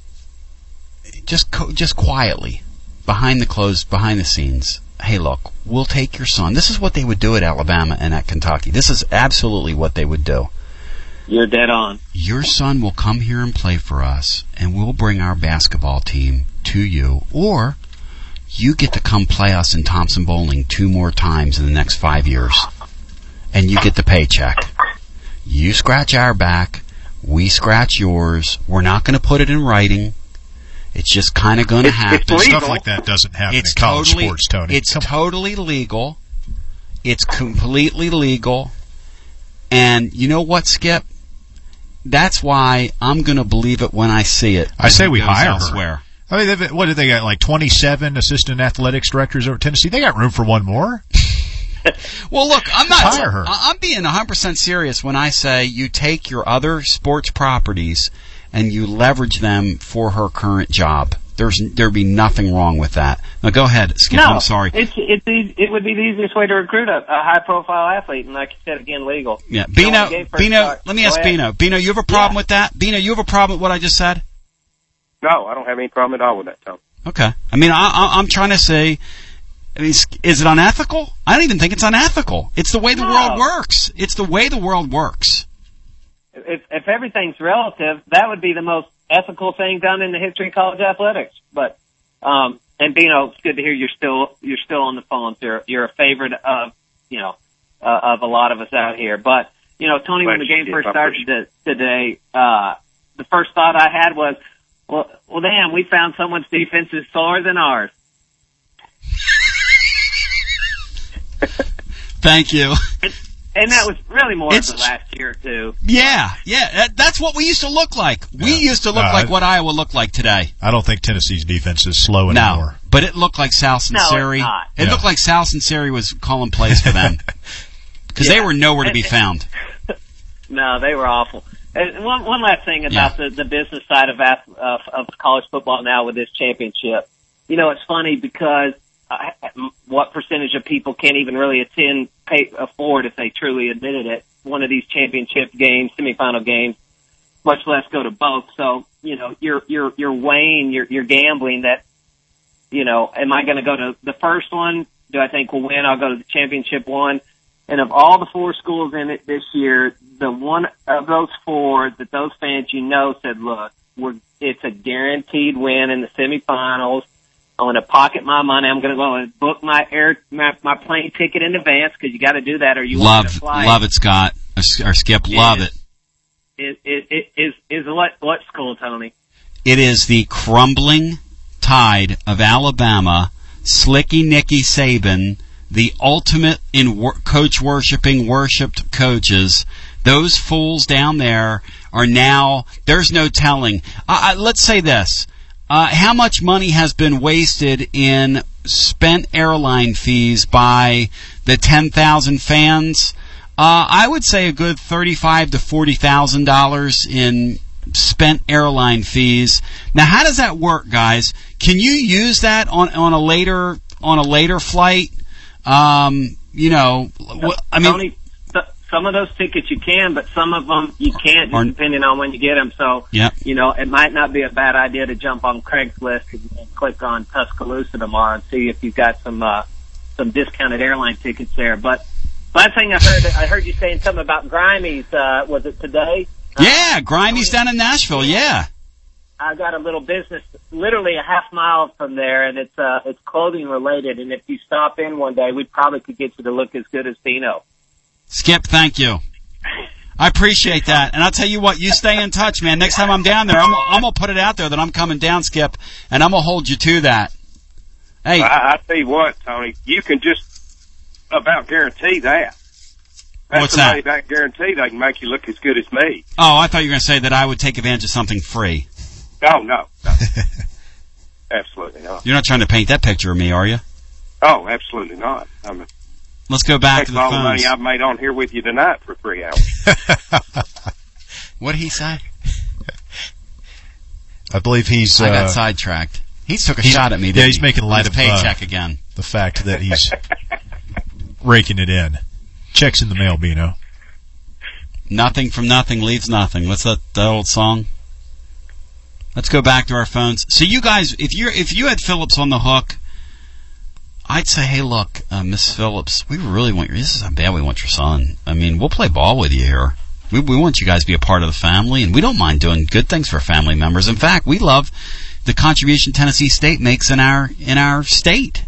just co- just quietly, behind the closed, behind the scenes, hey, look, we'll take your son." This is what they would do at Alabama and at Kentucky. This is absolutely what they would do. You're dead on. Your son will come here and play for us, and we'll bring our basketball team to you, or you get to come play us in Thompson Bowling two more times in the next five years, and you get the paycheck. You scratch our back, we scratch yours. We're not going to put it in writing. It's just kind of going to happen. Stuff like that doesn't happen it's in college totally, sports, Tony. It's Come totally legal. It's completely legal. And you know what, Skip? That's why I'm going to believe it when I see it. I say we hire elsewhere. her. I mean, what did they got? Like twenty-seven assistant athletics directors over at Tennessee. They got room for one more. Well, look, I'm not. Hire her. I'm being one hundred percent serious when I say you take your other sports properties and you leverage them for her current job. There's there'd be nothing wrong with that. Now go ahead, Skip. No, I'm sorry. It's it's easy, it would be the easiest way to recruit a, a high profile athlete, and like you said, again, legal. Yeah, Bino. Bino, let me ask Bino. Bino, you have a problem Yeah. with that? Bino, you have a problem with what I just said? No, I don't have any problem at all with that, Tom. Okay. I mean, I, I, I'm trying to say, I mean, is it unethical? I don't even think it's unethical. It's the way the No. world works. It's the way the world works. If if everything's relative, that would be the most ethical thing done in the history of college athletics. But um, and Bino, it's good to hear you're still you're still on the phone. You're you're a favorite of you know uh, of a lot of us out here. But you know, Tony, when the game first started to, today, uh, the first thought I had was, well, well, damn, we found someone's defense is slower than ours. Thank you. And that was really more It's- of the last year or two. Yeah, yeah. That, that's what we used to look like. We Yeah. used to look No, like I- what Iowa looked like today. I don't think Tennessee's defense is slow No, anymore. but it looked like Sal Sinceri. No, it's not. It Yeah. looked like Sal Sinceri was calling plays for them because they Yeah. were nowhere to be found. No, they were awful. And one one last thing about the, the business side of, ath- of of college football now with this championship. You know, it's funny because uh, what percentage of people can't even really attend, pay, afford if they truly admitted it, one of these championship games, semifinal games, much less go to both. So, you know, you're you're you're weighing, you're you're gambling that, you know, am I going to go to the first one? Do I think we'll win? I'll go to the championship one. And of all the four schools in it this year, the one of those four that those fans you know said, look, we're, it's a guaranteed win in the semifinals. I'm going to pocket my money. I'm going to go and book my air my, my plane ticket in advance because you got to do that or you won't Love, get a flight. love it, Scott or, or Skip. Love it. It, it, it is is what what school, Tony? It is the crumbling tide of Alabama, Slicky Nicky Saban, the ultimate in wor- coach worshipping, worshipped coaches Those fools down there are now, there's no telling. Uh, let's say this. Uh, how much money has been wasted in spent airline fees by the ten thousand fans? Uh, I would say a good thirty-five to forty thousand dollars in spent airline fees. Now, how does that work, guys? Can you use that on on a later on a later flight? Um, you know, I mean, Tony, some of those tickets you can, but some of them you can't, just depending on when you get them. So, yep. you know, it might not be a bad idea to jump on Craigslist and, and click on Tuscaloosa tomorrow and see if you've got some uh, some discounted airline tickets there. But last thing I heard, I heard you saying something about Grimey's. Uh, was it today? Yeah, Grimey's down in Nashville. Yeah. I got a little business literally a half mile from there, and it's uh, it's clothing related. And if you stop in one day, we probably could get you to look as good as Dino. Skip, thank you. I appreciate that. And I'll tell you what, you stay in touch, man. Next time I'm down there, I'm, I'm going to put it out there that I'm coming down, Skip, and I'm going to hold you to that. Hey. I, I tell you what, Tony, you can just about guarantee that. That's What's that? that guarantee they can make you look as good as me. Oh, I thought you were going to say that I would take advantage of something free. Oh, no. no. Absolutely not. You're not trying to paint that picture of me, are you? Oh, absolutely not. I mean, Let's go back to the all phones. the money I've made on here with you tonight for three hours. What did he say? I believe he's... I got uh, sidetracked. He took a shot at me, didn't Yeah, he's he? making light His of paycheck uh, again. the fact that he's raking it in. Checks in the mail, Bino. Nothing from nothing leaves nothing. What's that, that old song? Let's go back to our phones. So you guys, if you if you had Phillips on the hook, I'd say, hey, look, uh, Miss Phillips, we really want your. This is how bad we want your son. I mean, we'll play ball with you here. We we want you guys to be a part of the family, and we don't mind doing good things for family members. In fact, we love the contribution Tennessee State makes in our in our state.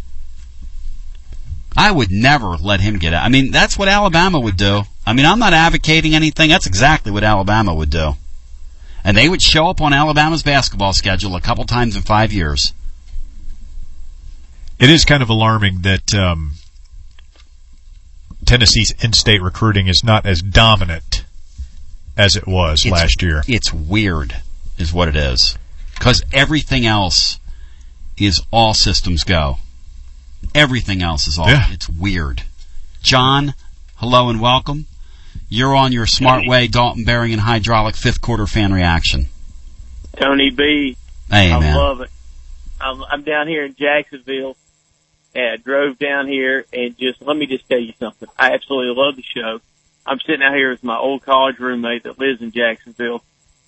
I would never let him get out. I mean, that's what Alabama would do. I mean, I'm not advocating anything. That's exactly what Alabama would do. And they would show up on Alabama's basketball schedule a couple times in five years. It is kind of alarming that um, Tennessee's in-state recruiting is not as dominant as it was It's, last year. It's weird, is what it is. Because everything else is all systems go. Everything else is all. Yeah. It's weird. John, hello and welcome. You're on your Smart Way, Dalton Bearing and Hydraulic fifth quarter fan reaction. Tony B. Hey, I man. love it. I'm, I'm down here in Jacksonville, and I drove down here, and just let me just tell you something. I absolutely love the show. I'm sitting out here with my old college roommate that lives in Jacksonville,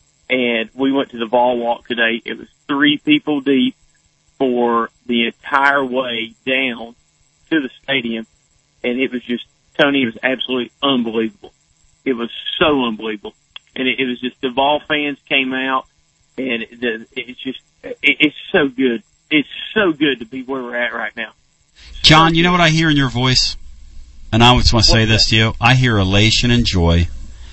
and we went to the ball walk today. It was three people deep for the entire way down to the stadium, and it was just, Tony, it was absolutely unbelievable. It was so unbelievable. And it, it was just the Vol fans came out, and it, the, it's just, it, it's so good. It's so good to be where we're at right now. John, you know what I hear in your voice? And I just want to say this to you. I hear elation and joy.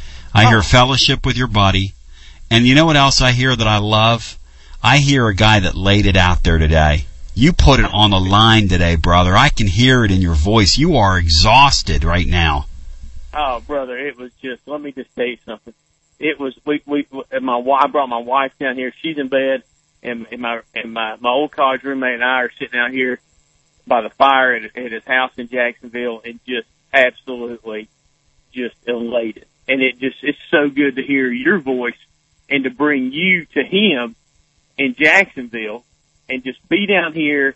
I hear fellowship with your buddy. And you know what else I hear that I love? I hear a guy that laid it out there today. You put it on the line today, brother. I can hear it in your voice. You are exhausted right now. Oh, brother, it was just, let me just tell you something. It was, we, we, and my, I brought my wife down here. She's in bed, and, and my, and my, my old college roommate and I are sitting out here by the fire at, at his house in Jacksonville, and just absolutely just elated. And it just, it's so good to hear your voice and to bring you to him in Jacksonville and just be down here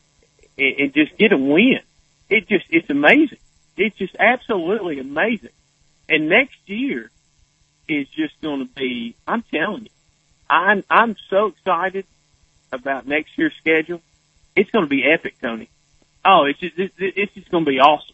and, and just get a win. It just, it's amazing. It's just absolutely amazing. And next year is just going to be, I'm telling you, I'm, I'm so excited about next year's schedule. It's going to be epic, Tony. Oh, it's just, it's, it's just going to be awesome.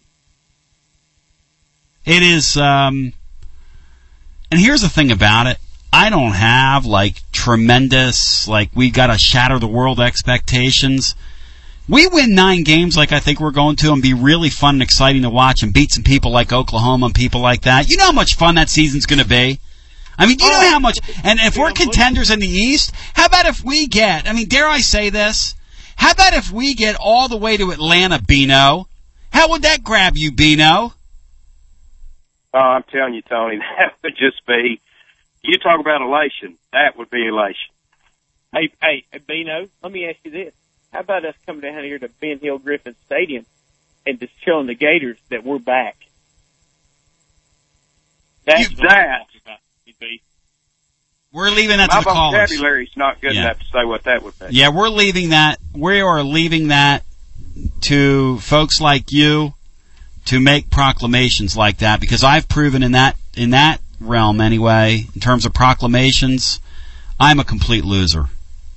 It is, um, and here's the thing about it. I don't have, like, tremendous, like, we got to shatter the world expectations. We win nine games like I think we're going to and be really fun and exciting to watch and beat some people like Oklahoma and people like that. You know how much fun that season's going to be? I mean, do you know how much, and if we're contenders in the East, how about if we get, I mean, dare I say this? How about if we get all the way to Atlanta, Bino? How would that grab you, Bino? Oh, I'm telling you, Tony, that would just be, you talk about elation, that would be elation. Hey, hey, hey, Bino, let me ask you this. How about us coming down here to Ben Hill Griffin Stadium and just showing the Gators that we're back? That's You- what that- I'm talking about, B B. We're leaving that My to the callers. vocabulary's not good Yeah. enough to say what that would be. Yeah, we're leaving that. We are leaving that to folks like you to make proclamations like that, because I've proven in that in that realm anyway, in terms of proclamations, I'm a complete loser.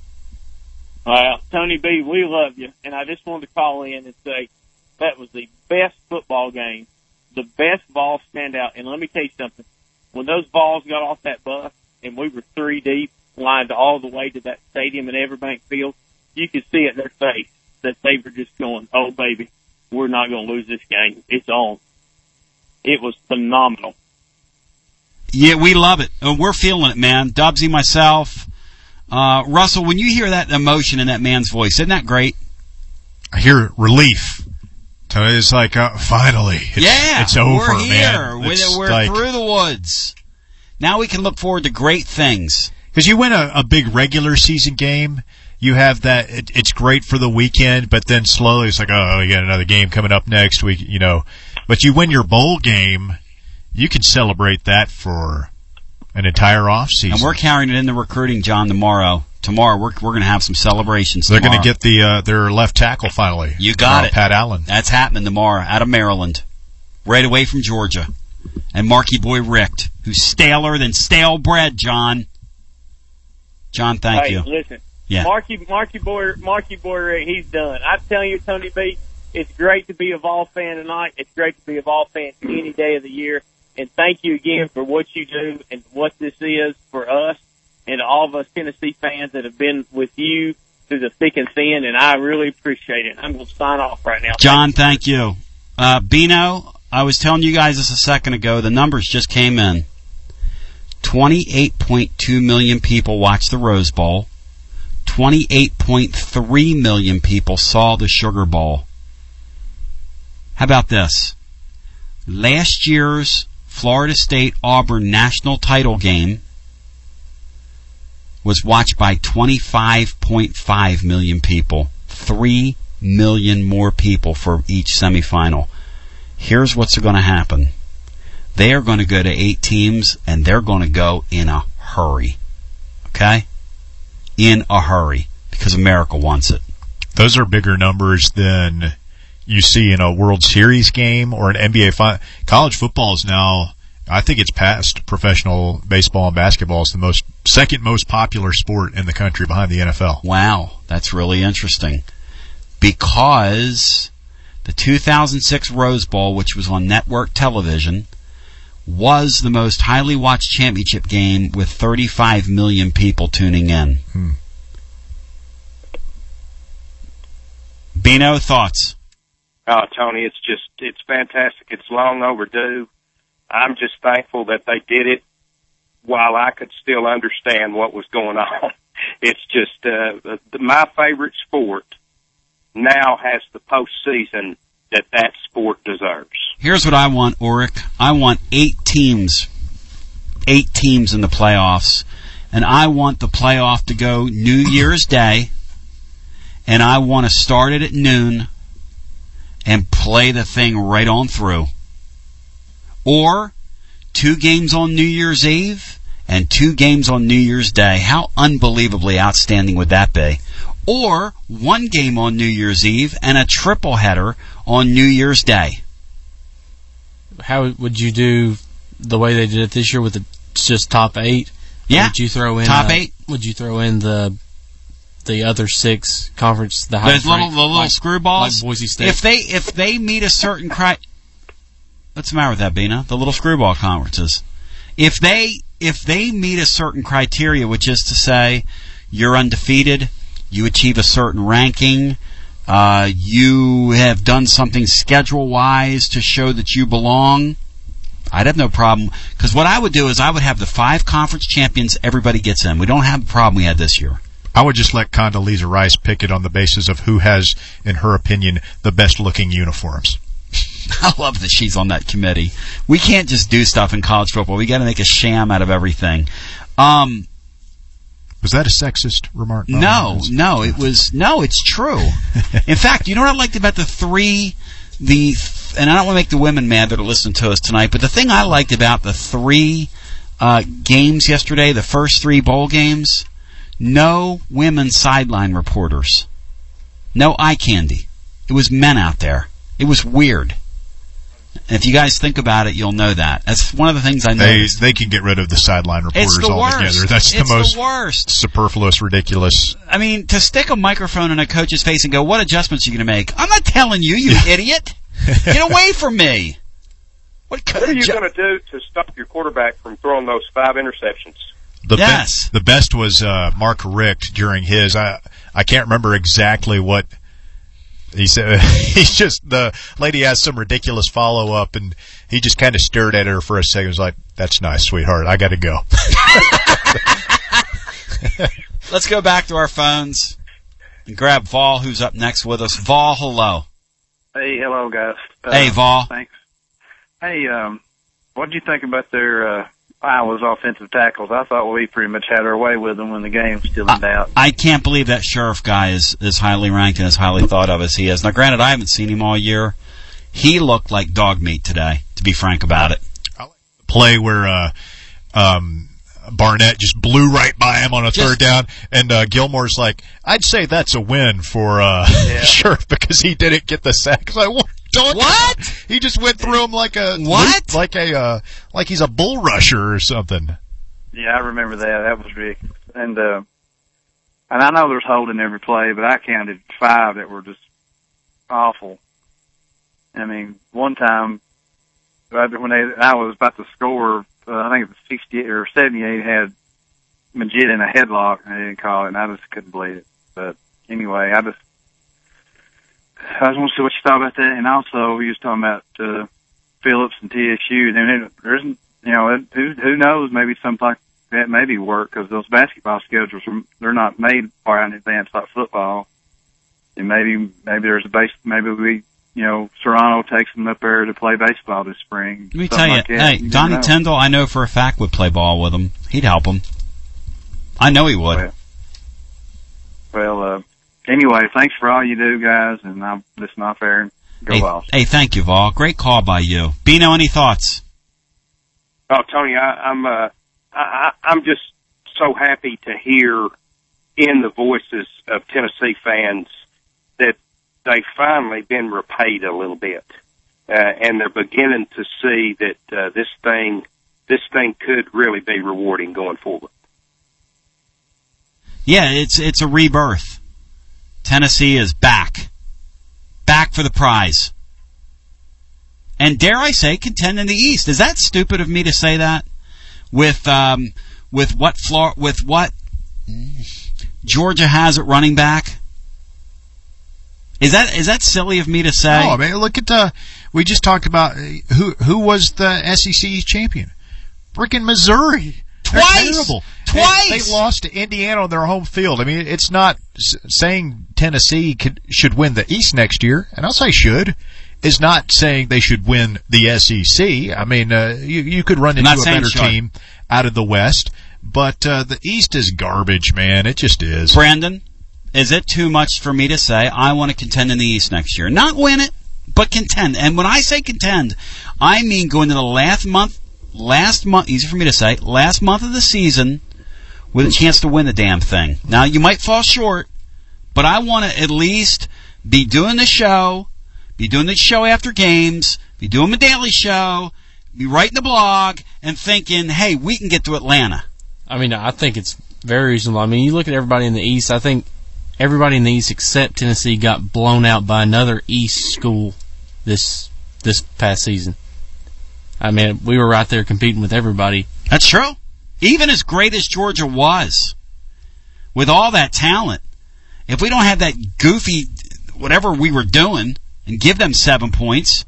Well, Tony B, we love you, and I just wanted to call in and say that was the best football game, the best ball standout. And let me tell you something: when those balls got off that bus and we were three deep, lined all the way to that stadium in Everbank Field, you could see it in their face that they were just going, "Oh, baby, we're not going to lose this game. It's on." It was phenomenal. Yeah, we love it. Uh, We're feeling it, man. Dubsy, myself, uh, Russell. When you hear that emotion in that man's voice, isn't that great? I hear relief. It's like, uh, finally. It's, yeah, it's over, we're here. man. We're, It's we're like, through the woods. Now we can look forward to great things. because you win a, a big regular season game, you have that. It, it's great for the weekend, but then slowly it's like, oh, we got another game coming up next week, you know. But you win your bowl game, you can celebrate that for an entire off season. And we're carrying it into recruiting, John, tomorrow. Tomorrow we're we're going to have some celebrations. They're tomorrow. going to get the uh, their left tackle finally. You got Tomorrow, it. Pat Allen. That's happening tomorrow out of Maryland, right away from Georgia. And Marky Boy Richt, who's staler than stale bread, John. John, thank hey, you. Listen, Yeah. Marky, Marky Boy, Marky Boy, he's done. I'm telling you, Tony B, it's great to be a Vol fan tonight. It's great to be a Vol fan any day of the year. And thank you again for what you do and what this is for us and all of us Tennessee fans that have been with you through the thick and thin. And I really appreciate it. I'm going to sign off right now. John, thank you. Uh, Bino, I was telling you guys this a second ago. The numbers just came in. twenty-eight point two million people watched the Rose Bowl. twenty-eight point three million people saw the Sugar Bowl. How about this? Last year's Florida State-Auburn national title game was watched by twenty-five point five million people. Three million more people for each semifinal. Here's what's going to happen. They are going to go to eight teams, and they're going to go in a hurry. Okay? In a hurry. Because America wants it. Those are bigger numbers than you see in a World Series game or an N B A final. College football is now, I think it's past professional baseball and basketball. It's the most second most popular sport in the country behind the N F L. Wow, that's really interesting. Because the two thousand six Rose Bowl, which was on network television, was the most highly watched championship game with thirty-five million people tuning in. Hmm. Bino, thoughts? Oh, Tony, it's just, it's fantastic. It's long overdue. I'm just thankful that they did it while I could still understand what was going on. It's just, uh, the, my favorite sport now has the postseason that that sport deserves. Here's what I want, Ulrich. I want eight teams, eight teams in the playoffs, and I want the playoff to go New Year's Day, and I want to start it at noon and play the thing right on through. Or two games on New Year's Eve and two games on New Year's Day. How unbelievably outstanding would that be? Or one game on New Year's Eve and a triple header on New Year's Day. How would you do the way they did it this year with the just top eight? Yeah, would you throw in top uh, eight. Would you throw in the the other six conference, the high Those little, the little like, screwballs. like Boise State? If they if they meet a certain cri, what's the matter with that, Bina? The little screwball conferences. If they if they meet a certain criteria, which is to say, you're undefeated, you achieve a certain ranking, uh, you have done something schedule-wise to show that you belong, I'd have no problem. Because what I would do is I would have the five conference champions, everybody gets in. We don't have the problem we had this year. I would just let Condoleezza Rice pick it on the basis of who has, in her opinion, the best looking uniforms. I love that she's on that committee. We can't just do stuff in college football. We got to make a sham out of everything. Um, was that a sexist remark? No, no, it was no. It's true. In fact, you know what I liked about the three, the and I don't want to make the women mad that are listening to us tonight, but the thing I liked about the three uh, games yesterday, the first three bowl games, no women sideline reporters, no eye candy. It was men out there. It was weird. And if you guys think about it, you'll know that. That's one of the things I know. They, they can get rid of the sideline reporters it's the altogether. Worst. That's the it's most the worst. superfluous, ridiculous. I mean, to stick a microphone in a coach's face and go, what adjustments are you going to make? I'm not telling you, you idiot. Get away from me. What, what are you going to do to stop your quarterback from throwing those five interceptions? The yes. Be- the best was uh, Mark Richt during his. I I can't remember exactly what he said. He's just, the lady asked some ridiculous follow up, and he just kind of stared at her for a second. He was like, "That's nice, sweetheart. I got to go." Let's go back to our phones and grab Vol, who's up next with us. Vol, hello. Hey, hello, guys. Uh, hey, Vol. Thanks. Hey, um, what did you think about their uh, Iowa's offensive tackles? I thought we pretty much had our way with them when the game was still in doubt. I can't believe that Sheriff guy is as highly ranked and as highly thought of as he is. Now, granted, I haven't seen him all year. He looked like dog meat today, to be frank about it. I like the play where uh, um, Barnett just blew right by him on a just, third down, and uh, Gilmore's like, "I'd say that's a win for uh, yeah. Sheriff because he didn't get the sack." Like, what? What? He just went through him like a what? Like a uh, like he's a bull rusher or something. Yeah, I remember that. That was ridiculous. And uh, and I know there's holding every play, but I counted five that were just awful. I mean, one time right when they, I was about to score, uh, I think it was sixty-eight or seventy-eight, had Majid in a headlock, and they didn't call it, and I just couldn't believe it. But anyway, I just. I just want to see what you thought about that, and also you was talking about uh, Phillips and T S U. And there isn't, you know, it, who who knows? Maybe something like that maybe work because those basketball schedules are, they're not made far in advance like football. And maybe maybe there's a base. Maybe we, you know, Serrano takes them up there to play baseball this spring. Let me tell you, like hey, you Donnie know. Tyndall, I know for a fact would play ball with him. He'd help him. I know he would. Well, well uh. Anyway, thanks for all you do, guys, and I'll listen off air and go hey, Vols. Hey, thank you, Vol. Great call by you. Bino, any thoughts? Oh, Tony, I, I'm uh, I, I'm just so happy to hear in the voices of Tennessee fans that they've finally been repaid a little bit, uh, and they're beginning to see that uh, this thing this thing could really be rewarding going forward. Yeah, it's it's a rebirth. Tennessee is back. Back for the prize. And dare I say, contend in the East. Is that stupid of me to say that? With um, with what Flor- with what Georgia has at running back? Is that is that silly of me to say? No, I mean, look at the. We just talked about who who was the S E C champion. Freaking Missouri. Twice. Terrible. Twice. They, they lost to Indiana on their home field. I mean, it's not s- saying Tennessee could, should win the East next year, and I'll say should, is not saying they should win the S E C. I mean, uh, you, you could run into a better should. team out of the West, but uh, the East is garbage, man. It just is. Brandon, is it too much for me to say I want to contend in the East next year? Not win it, but contend. And when I say contend, I mean go into the last month, last month, easy for me to say, last month of the season with a chance to win the damn thing. Now, you might fall short, but I want to at least be doing the show, be doing the show after games, be doing the daily show, be writing the blog, and thinking, hey, we can get to Atlanta. I mean, I think it's very reasonable. I mean, you look at everybody in the East, I think everybody in the East except Tennessee got blown out by another East school this this past season. I mean, we were right there competing with everybody. That's true. Even as great as Georgia was, with all that talent, if we don't have that goofy whatever we were doing and give them seven points,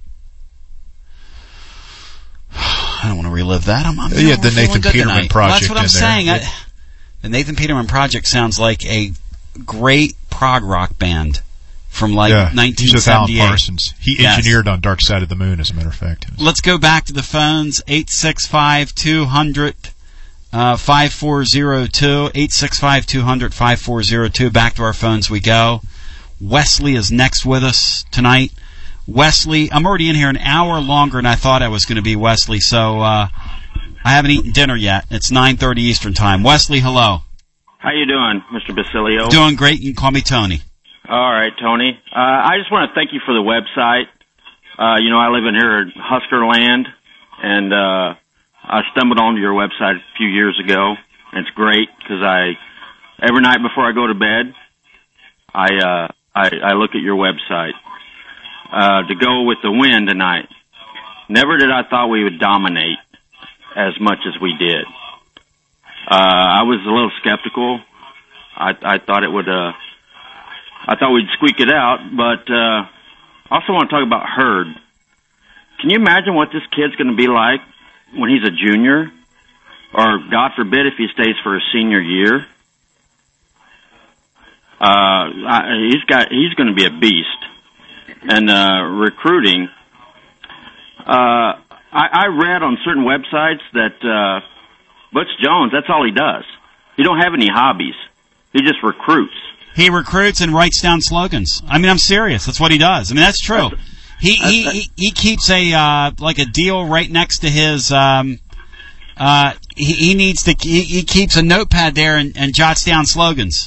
I don't want to relive that. I'm, I'm yeah, the Nathan Peterman tonight. project. Well, that's what I'm saying. It, I, the Nathan Peterman project sounds like a great prog rock band from like yeah, nineteen he's with Alan seventy-eight. Parsons. He Yes. engineered on Dark Side of the Moon, as a matter of fact. Let's go back to the phones. eight six five, two hundred, five four zero two. eight six five, two hundred, five four zero two. Back to our phones we go. Wesley is next with us tonight. Wesley, I'm already in here an hour longer than I thought I was going to be, Wesley, so uh, I haven't eaten dinner yet. It's nine thirty Eastern Time. Wesley, hello. How you doing, Mister Basilio? Doing great. You can call me Tony. All right, Tony. Uh, I just want to thank you for the website. Uh, you know, I live in here in Husker Land, and uh, I stumbled onto your website a few years ago. And it's great because I, every night before I go to bed, I uh, I, I look at your website. Uh, to go with the win tonight, never did I thought we would dominate as much as we did. Uh, I was a little skeptical. I, I thought it would, uh, I thought we'd squeak it out, but, uh, I also want to talk about Hurd. Can you imagine what this kid's going to be like when he's a junior? Or, God forbid, if he stays for a senior year? Uh, I, he's got, he's going to be a beast. And, uh, recruiting, uh, I, I read on certain websites that, uh, Butch Jones, that's all he does. He don't have any hobbies. He just recruits. He recruits and writes down slogans. I mean, I'm serious. That's what he does. I mean, that's true. He he he, he keeps a uh, like a deal right next to his. Um, uh, he, he needs to. He, he keeps a notepad there and, and jots down slogans.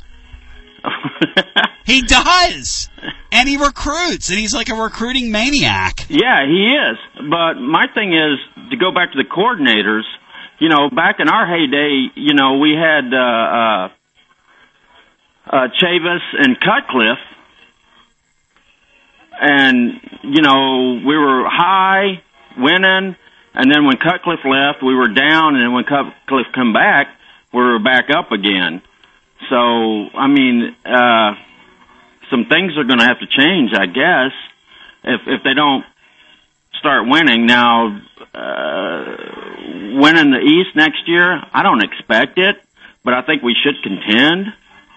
He does, and he recruits, and he's like a recruiting maniac. Yeah, he is. But my thing is to go back to the coordinators. You know, back in our heyday, you know, we had uh, uh, uh, Chavis and Cutcliffe, and you know, we were high, winning, and then when Cutcliffe left, we were down, and then when Cutcliffe come back, we were back up again. So, I mean, uh, some things are going to have to change, I guess, if if they don't start winning. Now, uh, winning the East next year, I don't expect it, but I think we should contend.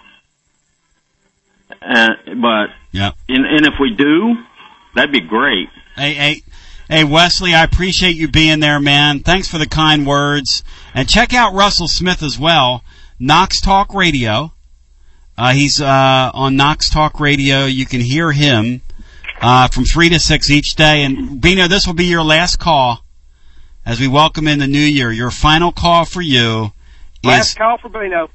Uh, but, yeah. and, and if we do, that'd be great. Hey, hey, hey, Wesley, I appreciate you being there, man. Thanks for the kind words. And check out Russell Smith as well. Knox Talk Radio. Uh, he's uh, on Knox Talk Radio. You can hear him uh, from three to six each day. And, Bino, this will be your last call as we welcome in the new year. Your final call for you is, last call for Bino.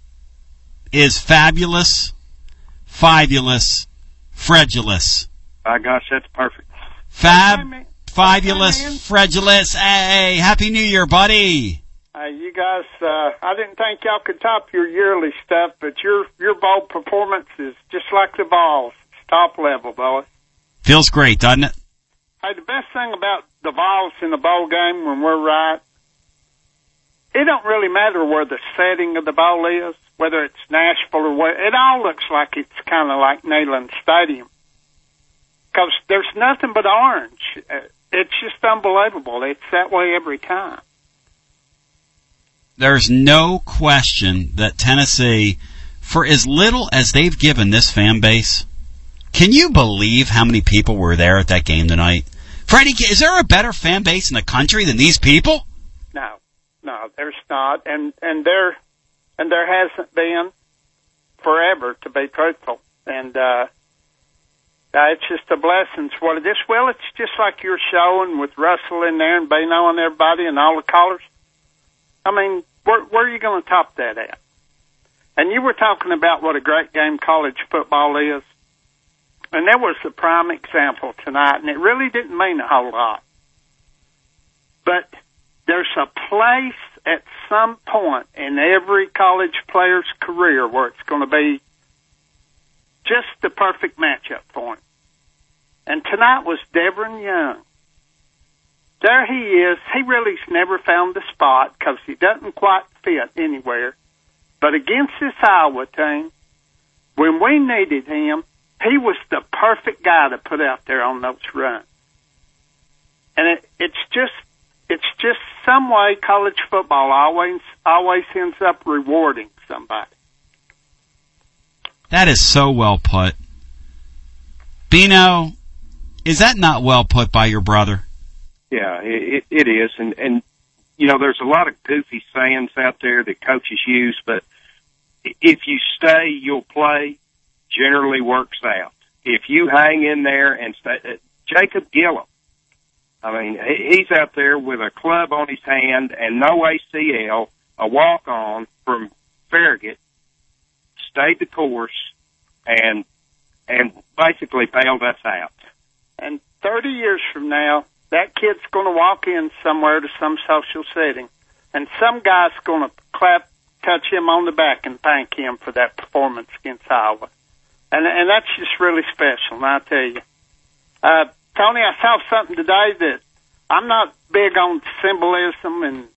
is fabulous, fabulous, fredulous. My gosh, that's perfect. Fab, fabulous, fredulous. Hey, Happy New Year, buddy. Uh, you guys, uh, I didn't think y'all could top your yearly stuff, but your your bowl performance is just like the Vols. It's top level, boy. Feels great, doesn't it? Hey, the best thing about the Vols in the bowl game when we're right, it don't really matter where the setting of the bowl is, whether it's Nashville or where. It all looks like it's kind of like Neyland Stadium. Because there's nothing but orange. It's just unbelievable. It's that way every time. There's no question that Tennessee, for as little as they've given this fan base, can you believe how many people were there at that game tonight? Freddie, is there a better fan base in the country than these people? No, no, there's not, and and there and there hasn't been forever, to be truthful. And uh, uh, it's just a blessing. It's what it is. Well, it's just like you're showing with Russell in there and Bino and everybody and all the callers. I mean, where, where are you going to top that at? And you were talking about what a great game college football is. And that was the prime example tonight, and it really didn't mean a whole lot. But there's a place at some point in every college player's career where it's going to be just the perfect matchup for him. And tonight was Deveron Young. There he is. He really's never found the spot because he doesn't quite fit anywhere. But against this Iowa team, when we needed him, he was the perfect guy to put out there on those runs. And it, it's just, it's just some way college football always, always ends up rewarding somebody. That is so well put. Bino, is that not well put by your brother? Yeah, it, it is. And, and, you know, there's a lot of goofy sayings out there that coaches use, but if you stay, you'll play, generally works out. If you hang in there and stay, Jacob Gillum, I mean, he's out there with a club on his hand and no A C L, a walk-on from Farragut, stayed the course, and and basically bailed us out. And thirty years from now, that kid's going to walk in somewhere to some social setting, and some guy's going to clap, touch him on the back, and thank him for that performance against Iowa. And and that's just really special, and I tell you. Uh, Tony, I saw something today that I'm not big on symbolism and